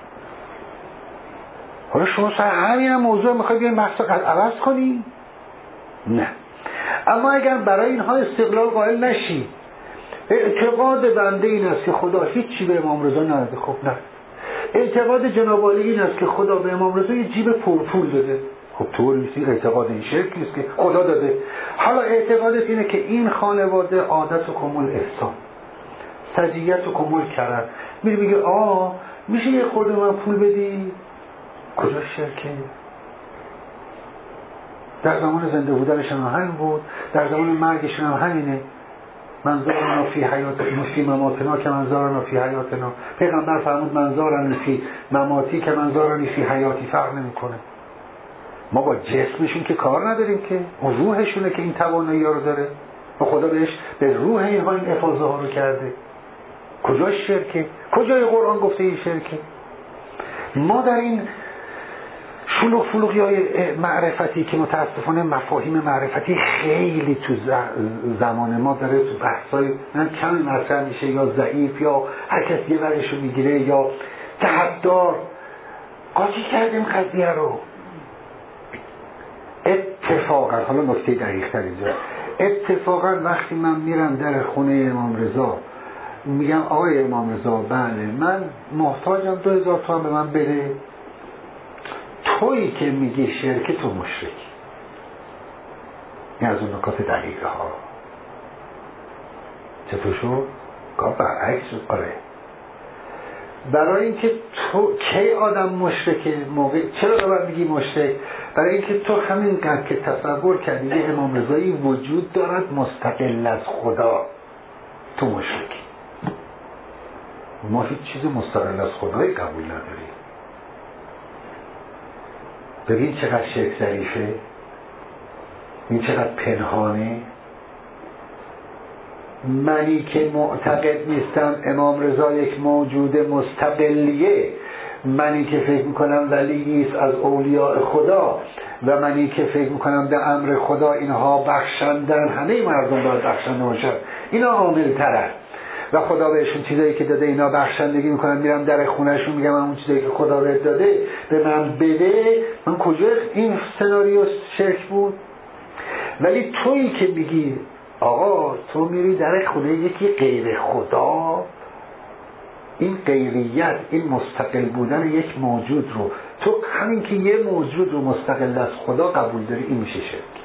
حالا شما سر همین موضوع میخوای بیاین بحث رو عوض کنی؟ نه. اما اگر برای اینها استقلال قائل نشی، اعتقاد بنده این است که خدا هیچی به امام رضا نداده، خب نه. اعتقاد جناب عالی این است که خدا به امام رضا یه جیب پرپول داده، خب طور نیستی. اعتقاد این شرک نیست که خدا داده. حالا اعتقادت اینه که این خانواده عادت و کمال احسان، سجیت و کمال کرد، میگه میشه یه خورده من پول بدی؟ کجا شرکه؟ در زمان زنده بودنشون همین بود، در زمان مرگشون هم همینه. منظورنا فی حیاتنا فی مماتنا که منظورنا فی حیاتنا. پیغمبر فرمود منظورنا فی مماتی که منظورنا فی حیاتی، فرق نمیکنه. ما با جسمشون که کار نداریم که، اون روحشونه که این توانایی ها رو داره و خدا بهش به روح اینها این افاضه ها رو کرده. کجا شرکه؟ کجای قرآن گفته این شرکه؟ ما در این فلوقی های معرفتی که متاسفانه مفاهیم معرفتی خیلی تو زمان ما داره تو بحثای کمی مطرح میشه، یا ضعیف یا هر کسی یه ورشو میگیره یا تحدار قاطی کردیم قضیه رو. اتفاقا حالا نکته دقیق تر اینجا، اتفاقا وقتی من میرم در خونه امام رضا میگم آقای امام رضا بله من محتاجم 2000 تومان به من بده، تویی که میگی شرک تو مشرکی. این از اون نکات دقیقه ها. چطور شد؟ کار برعکس شد. آره برای اینکه تو کی آدم مشرکه موقع، چرا باید میگی مشرک؟ برای اینکه تو همینقدر که تصور کردی یه امام رضایی وجود دارد مستقل از خدا، تو مشرکی. ما هیچ چیز مستقل از خدایی قبول نداریم. ببین چقدر شرک ظریفه، این چقدر پنهانه. منی که معتقد نیستم امام رضا یک موجود مستقلیه، منی که فکر میکنم ولی نیست از اولیاء خدا و منی که فکر میکنم به امر خدا اینها بخشندن، همه مردم باید بخشنده باشن، اینا عامل ترن و خدا بهشون چیزایی که داده اینا بخشندگی میکنن. میرم در خونهشون میگم اون چیزایی که خدا بهت داده به من بده. من کجا این سناریو شرک بود؟ ولی تویی که میگی آقا تو میری در خونه یکی غیر خدا، این غیریت، این مستقل بودن یک موجود رو تو همین که یه موجود رو مستقل از خدا قبول داری، این میشه شرک.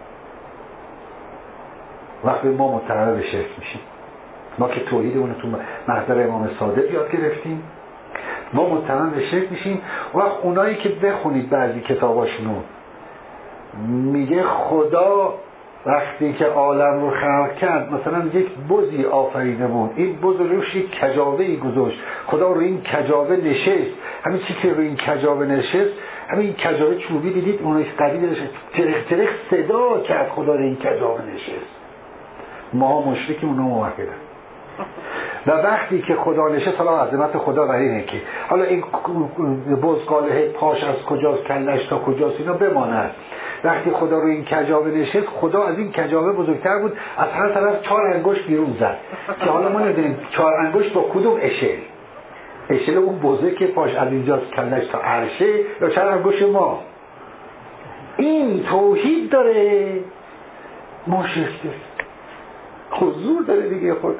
وقتی ما متعرض به شرک میشیم، ما که توحید اون تو محضر امام صادق یاد گرفتیم، ما متهم به شرک میشیم. وقت اونایی که بخونید بعضی کتاباشونو میگه خدا وقتی که عالم رو خلق کرد مثلا یک بزی آفریده بود، این بز روش یک کجاوه‌ای گذاشت، خدا رو این کجاوه نشست، همین چی که رو این کجاوه نشست، همین کجاوه چوبی دیدید اونش قدیمی نشست، ترخ ترخ صدا کرد خدا رو این کجاوه نشست. ما مشرکیم، اونا موحدن. و وقتی که خدا نشست، حالا عظمت خدا در اینه که حالا این بزغاله پاش از کجاست، کلش تا کجاست، اینا بماند. وقتی خدا رو این کجاوه نشست، خدا از این کجاوه بزرگتر بود، از هر طرف 4 انگشت بیرون زد که حالا ما نمیدونیم 4 انگشت با کدوم اشل اون بزرگ که پاش از اینجاست کلش تا عرشه، یا 4 انگشت ما. این توحید داره، ما شرک داریم، حضور داره دیگه. خود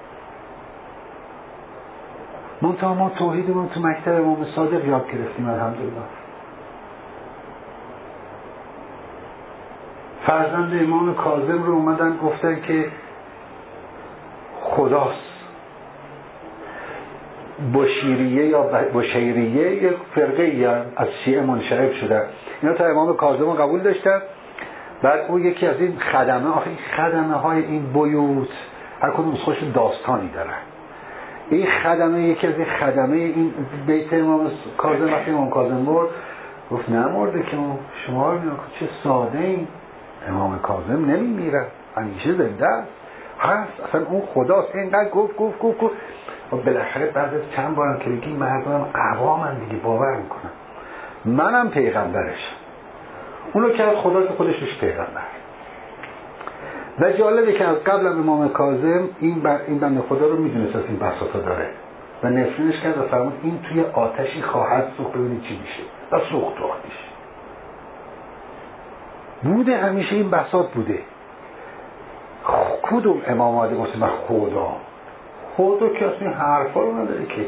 منتها ما توحیدمون تو مکتب امام صادق یاد گرفتیم الحمدلله. فرزند امام کاظم رو اومدن گفتن که خداست. بشیریه یا بشیریه یک فرقه از شیعه منشعب شدن، اینا تا امام کاظم رو قبول داشتن. بعد او یکی از این خدمه، آخه این خدمه های این بیوت هر کدوم خوش داستانی دارن. این خدمه، یکی از این خدمه این بیت امام کاظم، وقتی امام کاظم مرد گفت نمرده که شما رو چه ساده این امام کاظم نمیمیره، همیشه زنده است، هست، اصلا اون خداست. اینقدر گفت و بالاخره بعد از چند بارم که بگی مردم عوامن دیگه باور میکنن منم پیغمبرشم، اونو که از خدا که خودش بشه پیغمبر. و جالبه که از قبل امام کاظم این بنده خدا رو میدونست از این بساطا داره و نفرینش کرد و فرمود این توی آتشی خواهد سوخت، ببینید چی میشه، و سوخت تو آتش. بوده، همیشه این بساط بوده. کدوم امام آده گفته من خدا که اصلا حرفا رو نداره که.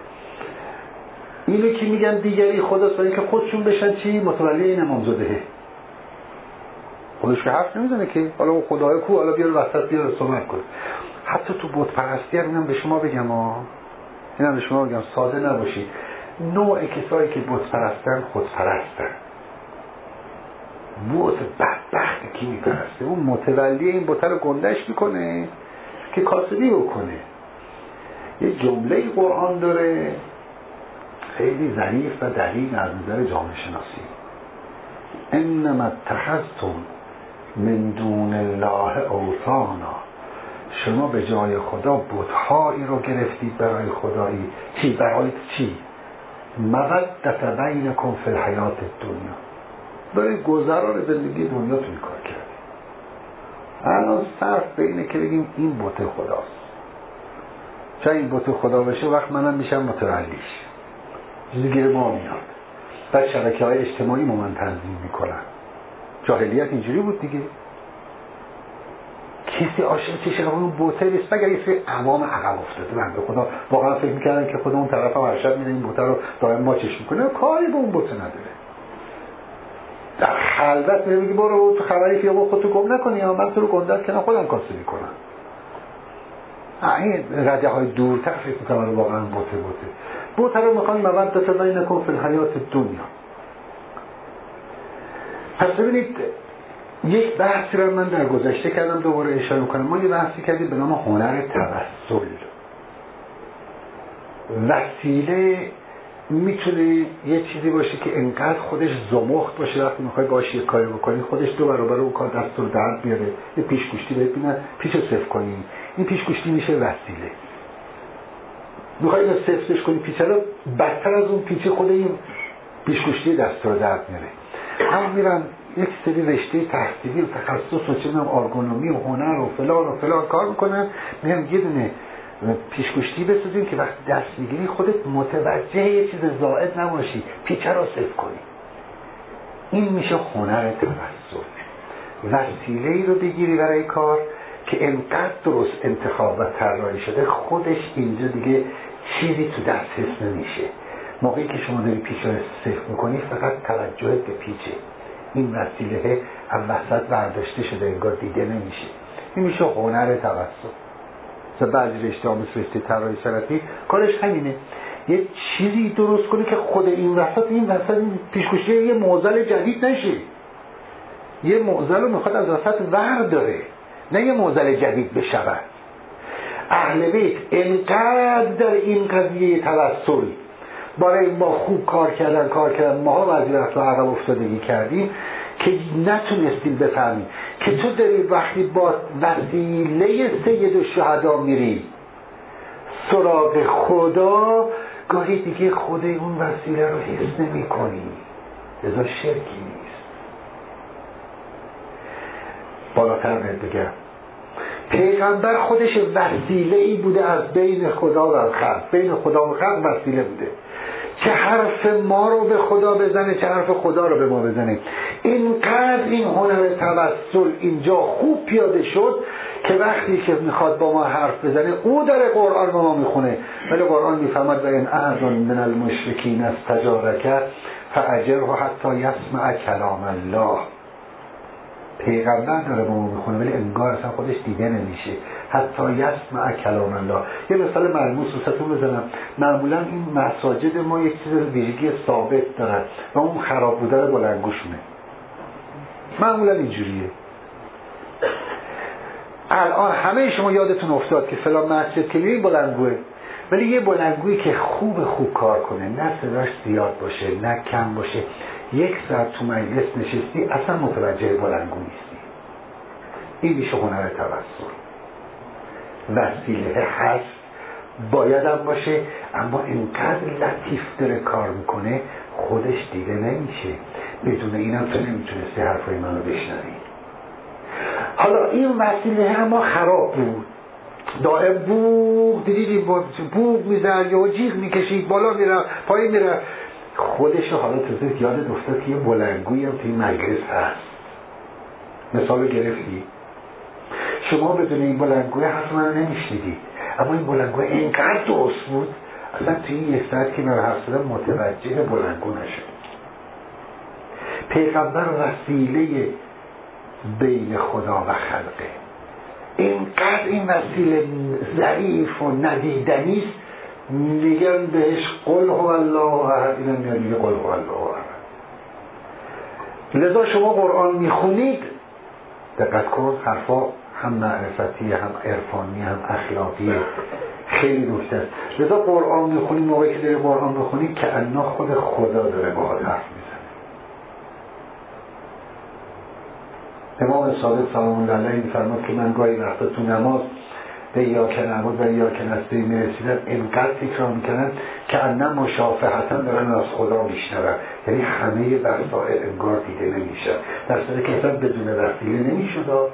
اینو که میگن دیگری خداست برای اینکه خودشون بشن چی؟ متولی این امامزاده. خودش که حرف نمیزنه که حالا اون خدای کو، حالا بیار وسط بیار صحبت کنه. حتی تو بت پرستی هم اینم به شما بگم ساده نباشید. نوع کسایی که بت پرستن خودپرستن. بت بدبخت کی میپرسته؟ اون متولی این بت رو گندش میکنه که کاسبی بکنه. یه جمله قرآن داره خیلی ظریف و دقیق از نظر جامعه شناسی. انما اتخذتم من دون الله اوثانا، شما به جای خدا بت‌هایی رو گرفتید برای خدایی. چی؟ برای چی؟ مودت بینکم فی الحیات الدنیا، برای گذران زندگی دنیاتون کار کردید. الان صرف به اینه که بگیم این بت خداست. چه این بت خدا بشه وقت منم میشم متولیش، چیزی گیر ما میاد. بعد شبکه‌های اجتماعی من تنظیم میکنن. جاهلیت اینجوری بود دیگه. کسی عاشق چه اون بوته نیست مگر یه سری عوام عقب افتاده. بنده خدا واقعا فکر میکردن که خود اون طرف هم هر شب میره این بوته رو دائم ماچش میکنه، کاری به اون بوته نداره. در خلوت میگه برو تو خبری که خودتو گم نکنی، یا من تو رو گندت کنم خودم کاسه میکنم. این رده های دورتر فکر میکنم واقعا بوته رو میخوان مودت بینکم فی الحیات الدنیا. پس ببینید یک بحثی رو من در گذشته کردم، دوباره اشاره میکنم. ما یه بحثی کردیم به نام هنر توسل. وسیله میتونه یه چیزی باشه که انقدر خودش زمخت باشه وقتی میخوای باشه یه کاری بکنی خودش 2 برابر اون کار دست رو درد بیاره. یه پیشگوشتی بهت میدن، پیچو صفر کنی، این پیشگوشتی میشه وسیله. میخوای اینو صفرش کنی پیچه رو، بدتر از اون پیچه خود این پیشگوشتی دست رو درد میاره. هم میرن یک سری رشته تحصیلی و تخصص و چه میدونم آرگونومی و هنر و فلان کار میکنن، میگن یه دونه پیشگوشتی بسازیم که وقتی دست میگیری خودت متوجه یه چیز زائد نباشی، پیچه رو صفر کنی. این میشه هنر توسل. وسیله ای رو بگیری برای کار که انقدر درست انتخاب و طراحی شده خودش اینجا دیگه چیزی تو دست حس نمیشه. موقعی که شما داری پیچه رو صفر میکنی فقط توجهت به پیچه، این وسیله از وسط برداشته شده انگار دیده نمیشه. این میشه هنر توسل. بعضی رشته ها مثل رشته طراحی صنعتی کارش همینه، یه چیزی درست کنه که خود این وسط پیشگوشی یه معضل جدید نشه. یه معضل رو میخواد از وسط ور داره، نه یه معضل جدید بشود. اهل بیت انقدر در این قضیه توسل برای ما خوب کار کردن ماها بعضی وقتا عقب افتادگی کردیم که نتونستیم بفهمیم که تو داری وقتی با وسیله سید الشهدا میری سراغ خدا، گاهی دیگه خود اون وسیله رو حس نمی کنی، لذا شرکی نیست. بالاتر بگم، پیغمبر خودش وسیله ای بوده از بین خدا و خلق، بین خدا و خلق وسیله بوده، چه حرف ما رو به خدا بزنه چه حرف خدا رو به ما بزنه. اینقدر این هنر توسل اینجا خوب پیاده شد که وقتی که میخواد با ما حرف بزنه او در قرآن با ما میخونه، ولی قرآن میفهمد و این احد من المشرکین استجارک فاجره حتی یسمع کلام الله. پیغمبر داره با ما میخونه ولی انگار اصلا خودش دیده نمیشه، حتی یسمع کلام الله. یه مثال ملموس واسهتون بزنم. معمولا این مساجد ما یک چیز ویژگی ثابت دارن و اون خراب بودن بلندگوشونه، معمولا اینجوریه. الان همه شما یادتون افتاد که فلان مسجد که میرین بلندگوه، ولی یه بلندگویی که خوب کار کنه، نه صداش زیاد باشه نه کم باشه، یک ساعت تو مجلس نشستی اصلا متوجه بلندگو نیستی. این میشه هنر توسل. وسیله هست بایدم باشه، اما اینقدر لطیف داره کار میکنه خودش دیده نمیشه. بدون اینم تو نمیتونستی حرفای منو بشنوی. حالا این وسیله اما خراب بود، دائم بوق دیدید بوق میزد یا جیغ میکشید، بالا میره پایین میره. خودش حالا تازه یادت افتاد که یه بلندگویی هم توی مجلس هست. مثالو گرفتی؟ شما بدون این بلندگوی حرف منو نمیشنیدید، اما این بلندگوی اینقدر درست بود اصلا توی این یک ساعت که من حرف زدم متوجه بلندگو نشد. پیغمبر وسیله بین خدا و خلقه، اینقدر این وسیله ضعیف و ندیدنیست، میگن بهش قل هو الله احد، اینم میگه قل هو الله احد. لذا شما قرآن میخونید دقت کن، حرفا هم معرفتی هم عرفانی هم اخلاقی، خیلی نکته است. لذا قرآن میخونید، موقعی که داری قرآن بخونید که انا خود خدا داره باهات حرف میزنه. امام صادق سلام الله علیه میفرماد که من گاهی وقتا تو نماز به ایاک نعبد و ایاک نستعین میرسیدم، اینقدر تکرار میکنن که انا مشافهتا دارن از خدا میشنون، یعنی همه وسائل انگار دیده نمیشن، در صورتی که اصلا بدون وسیله نمیشد.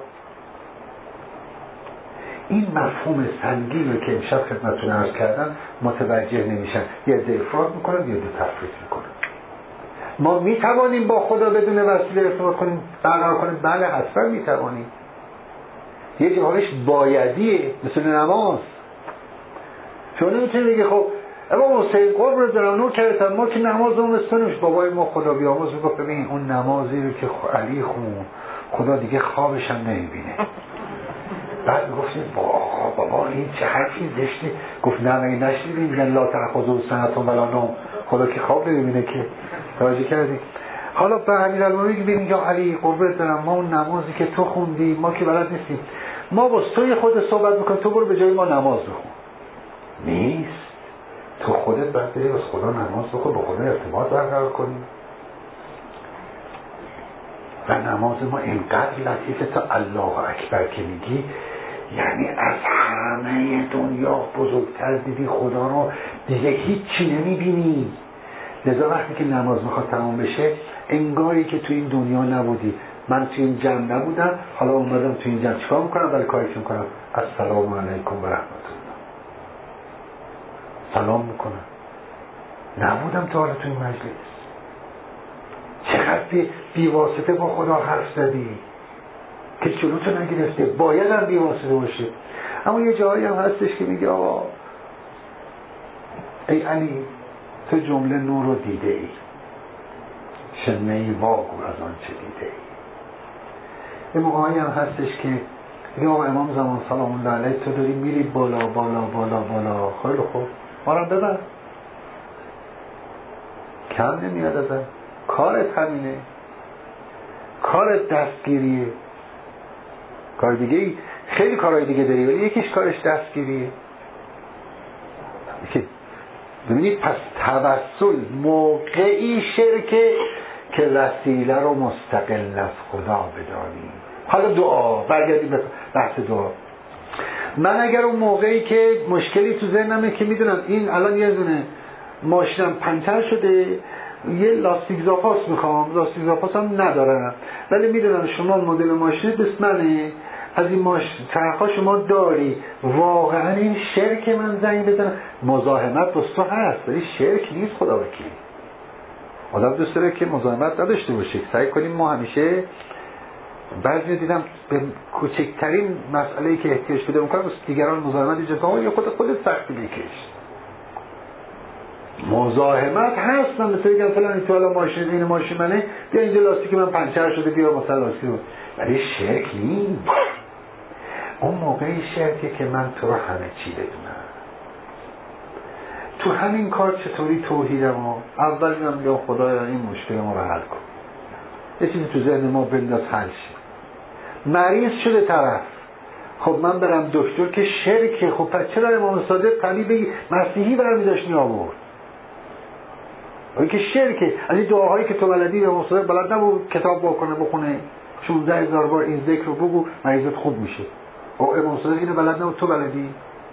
این مفهوم سنگین رو که امشب خدمتتون عرض کردم متوجه نمیشن، یه عده افراط میکنن یه عده تفریط میکنن. ما میتوانیم با خدا بدون وسیله ارتباط کنیم، برقرار کنیم؟ بله حتما میتوانیم. یه جاهایش بایدیه، مثل نماز. شما نمیتونی بگی خب امام حسین قرب دارم نور کردن ما که نماز اون استنوش، بابای ما خدا بیاموز میگفت ببین اون نمازی رو که علی خون خدا دیگه خوابش هم نمیبینه. بعد میگفتیم بابا این چه حرفی زشتی. گفت نه نشنیدی میگن لا تأخذه سنة ولا نوم، خدا که خواب نمیبینه که. توجه کردی؟ حالا به امیرالمومنین میگه ببین یا علی قربونت برم، ما اون نمازی که تو خوندی ما که بلد نیستیم، ما با توی خودت صحبت میکنیم، تو برو به جای ما نماز بخون. نیست، تو خودت باید بری از خدا نماز بخون، با خدا ارتباط برقرار کنی. و نماز ما اینقدر لطیفه تا الله اکبر که میگی یعنی از همه دنیا بزرگتر دیدی خدا رو، دیگه هیچی نمیبینی. لذا وقتی که نماز میخواد تمام بشه انگاری که تو این دنیا نبودی. من تو این جمع نبودم، حالا اومدم تو این جمع، چیکار میکنم؟ برای کاری که میکنم السلام علیکم و رحمت الله، سلام میکنم. نبودم تا حالا تو این مجلس. چقدر بیواسطه با خدا حرف زدی که جلوتو نگرفته، باید هم بیواسطه باشه. اما یه جایی هم هستش که میگه آقا ای علی تو جمله نور رو دیده ای، شنه ای واگو از آن چه دیده ای. یه موقعی هم هستش که میگه آقا امام زمان سلام الله علیه تو داری میری بالا بالا بالا بالا، خیلی خوب ما رو ببر، کم نمیاد ازم، کارت همینه، کارت دستگیریه. کار دیگه ای خیلی کارهای دیگه داری ولی یکیش کارش دستگیریه. ببینید پس توسل موقعی شرکه که وسیله رو مستقل از خدا بدانیم. حالا دعا، برگردیم به بحث دعا. من اگر اون موقعی که مشکلی تو ذهنمه که میدونم این الان یه دونه ماشینم پنچر شده یه لاستیک زاپاس میخوام، لاستیک زاپاس هم ندارم، ولی میدونم شما مدل ماشین بسمنه، از این چرخا شما داری، واقعا این شرک من زنگ بزنم؟ مزاحمت دوستو هست ولی شرک نیست. خدا وکیلی آدم دوست داره که مزاحمت نداشته باشه. سعی کنیم ما همیشه، بعضی دیدم به کوچکترین مسئله‌ای که احتیاج پیدا می‌کنه دیگران مزاحمت ایجاد کنن یا خودت سختی بکش. مزاحمت هست، من مثلا بگم فلان تو الان ماشین این ماشین منه، بیا اینجا لاستیک من پنچر شده بیا مثلا لاستیک، ولی شرک نیست. اون موقعی شرکه که من تو رو همه چی بدونم. تو همین کار چطوری توحیدم و اول میگم بیا خدایا این مشکل ما رو حل کن، یه چیزی تو ذهن ما بنداز حل شه. مریض شده طرف، خب من برم دکتر که شرکه. خب پس چرا امام صادق طبیب مسیحی برمی داشت می آورد؟ این که شرکه. از این دعاهایی که تو بلدی امام صادق بلد نبود کتاب بخونه 16,000 بار این ذکر رو بگو مریضت خوب میشه. او امام صادق اینو بلد نبود تو بلدی؟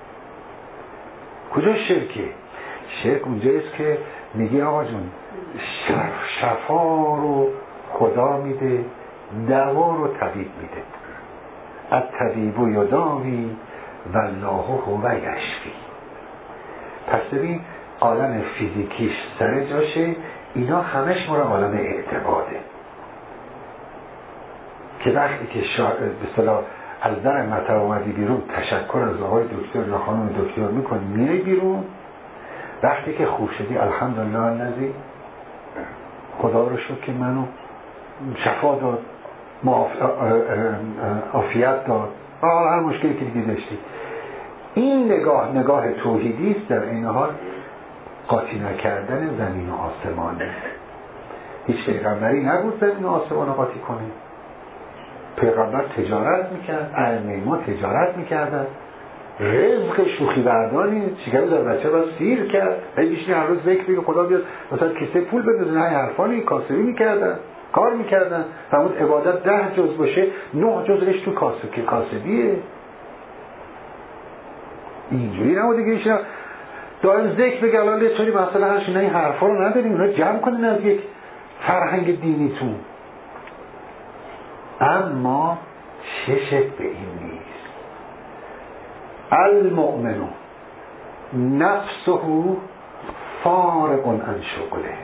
کجا شرکه؟ شرک اونجاییست که میگی آقا جون شفا رو خدا میده، دوا رو طبیب میده. الطبیب یداوی والله هو یشفی. پس ببین عالم فیزیکیش سر جاشه، اینا همش ما رو عالم اعتقاده که وقتی که به اصطلاح از در مطب اومدی بیرون تشکر از آقای دکتر یا خانم دکتر میکنی میای بیرون، وقتی که خوب شدی الحمدلله الذی خدا رو شکر که منو شفا داد، عافیت داد، هر مشکلی که دیگه داشتی. این نگاه توحیدی است، در این حال قاطی نکردن زمین و آسمانه. هیچ پیغمبری نبود زمین و آسمان رو قاطی کنه. پیغمبر تجارت میکرد، ائمه ما تجارت میکردن، رزق شوخی برداری چیکار در بچه باید سیر کرد، بیشتر هر روز ذکر بگه خدا بیاد مثلا کیسه پول بندازه، نه حرفانی کاسبی میکردن، کار میکردن. فرمود عبادت 10 جز باشه 9 جزش تو کاسبیه. اینجوری نبود دیگه. ایشون دائم ذکر بگه الان یه طوری مثلا هرش نه این حرفا رو نداریم، اونا جمع کنین از یک فرهنگ دینیتون. اما چشت به این نیست. المؤمن نفسه فارغ عن شغله.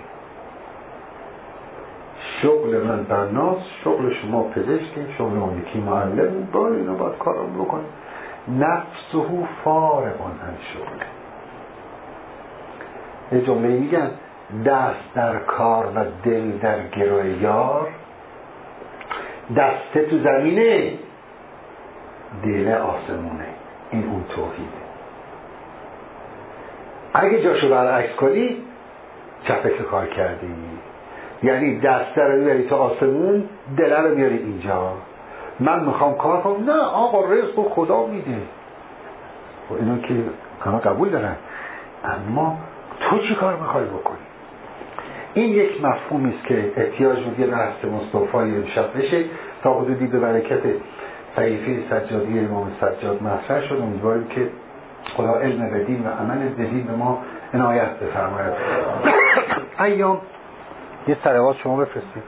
شغل من بناس، شغل شما پزشکی، شغل اون یکی معلم، باید اینا باید کارم بکنیم. نفسه فارغ عن شغله. یه جمله میگن دست در کار و دل در گروه یار، دسته تو زمینه دل آسمونه. این اون توحیده. اگه جاشو برعکس کنی چپک کار کردی، یعنی دسته رو میبری تو آسمون، دل رو میاری اینجا. من میخوام کار کنم، نه آقا رزق و خدا میده و اینو که همه قبول دارن، اما تو چی کار میخوای بکنی؟ این یک مفهومی است که احتیاج بود یه بحث مصطفی امشب بشه، تا حدودی به برکت صحیفه سجادی امام سجاد مطرح شد. امیدواریم که خدا علم بدین و عمل بدین به ما عنایت بفرماید. ایام یه صلوات شما بفرستید.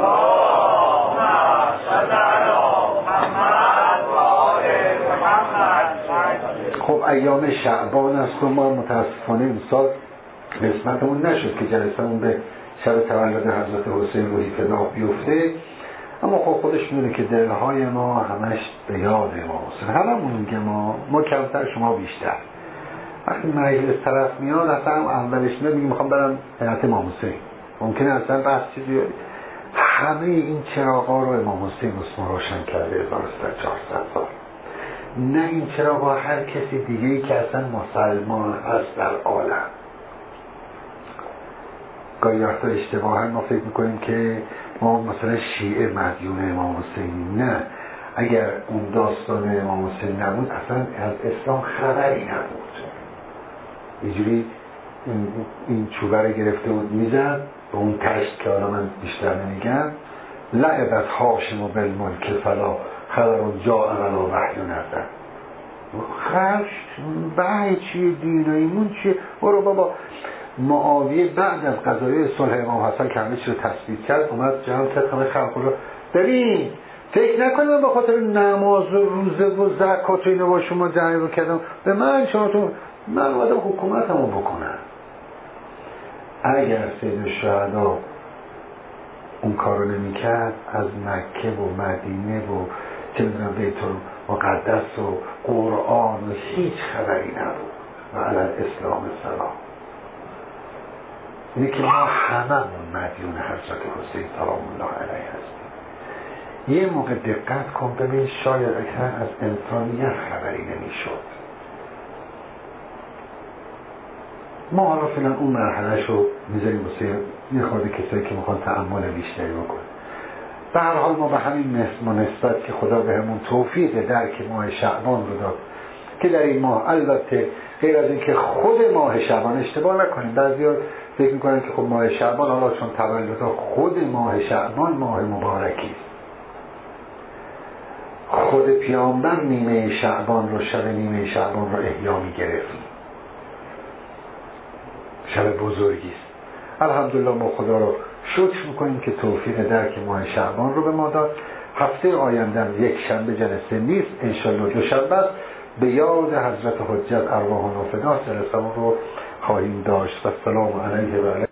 خب ایام شعبان است و ما متاسفانه امسال قسمتمون نشد که جلسمون به شب تولد حضرت حسین روحی فدا بیفته، اما خب خودش میدونه که دلهای ما همش به یاد امام حسین، هممون میگه ما کمتر شما بیشتر. وقتی مجلس طرف میاد اصلا اولش میگه میخوام برم هیئت امام حسین، ممکنه اصلا بحث چیزی همه این چراغا رو امام حسین اسم روشن کرده 1400 سال. نه این چراغا هر کسی دیگه‌ای که اصلا مسلمان هست در عالم. گاهی وقتا اشتباها ما فکر میکنیم که ما مثلا شیعه مدیون امام حسین. نه، اگر اون داستان امام حسین نبود اصلا از اسلام خبری نبود. اینجوری این چوبه رو گرفته بود میزد به اون تشت که حالا من بیشتر نمیگم، لعبت هاشم و بالملک فلا خبر جا اولا وحی نزد. خشت وحی چیه، دین و ایمون چیه، برو بابا معاویه بعد از قضایای صلح امام حسن که همه چی رو تثبیت کرد اومد جمع کرد همه خلق رو ببین فکر نکنید من به خاطر نماز و روزه و زکات و اینا با شما جنگ رو کردم به من اومدم حکومتمو بکنم. اگر سید الشهدا اون کارو نمی‌کرد از مکه و مدینه و چه می‌دونم بیت المقدس و قرآن و هیچ خبری نبود و علی الاسلام السلام. اینه که ما هممون مدیون حضرت حسین سلام الله علیه هستیم. یه موقع دقت کن ببین شاید اگر از انسانیت خبری نمی‌شد. ما حالا فعلا اون مرحله شو میذاریم واسه یه خورده کسایی که میخوان تأمل بیشتری بکنن. به هر حال ما به همین مناسبت که خدا بهمون توفیق درک ماه شعبان رو داد که در این ماه البته غیر از این که خود ماه شعبان اشتباه نکنیم بعضیا فکر میکنن که خب ماه شعبان حالا چون تولد خود ماه شعبان ماه مبارکی است. خود پیامبر نیمه شعبان رو شب نیمه شعبان رو احیا میگرفت. شب بزرگی است. الحمدلله ما خدا رو شکر میکنیم که توفیق درک ماه شعبان رو به ما داد. هفته آینده یک شنبه جلسه نیست، انشالله دو شنبه است. به یاد حضرت حجت ارواحنا فداست جلسه رو خواهیم داشت. و السلام علیه و علیه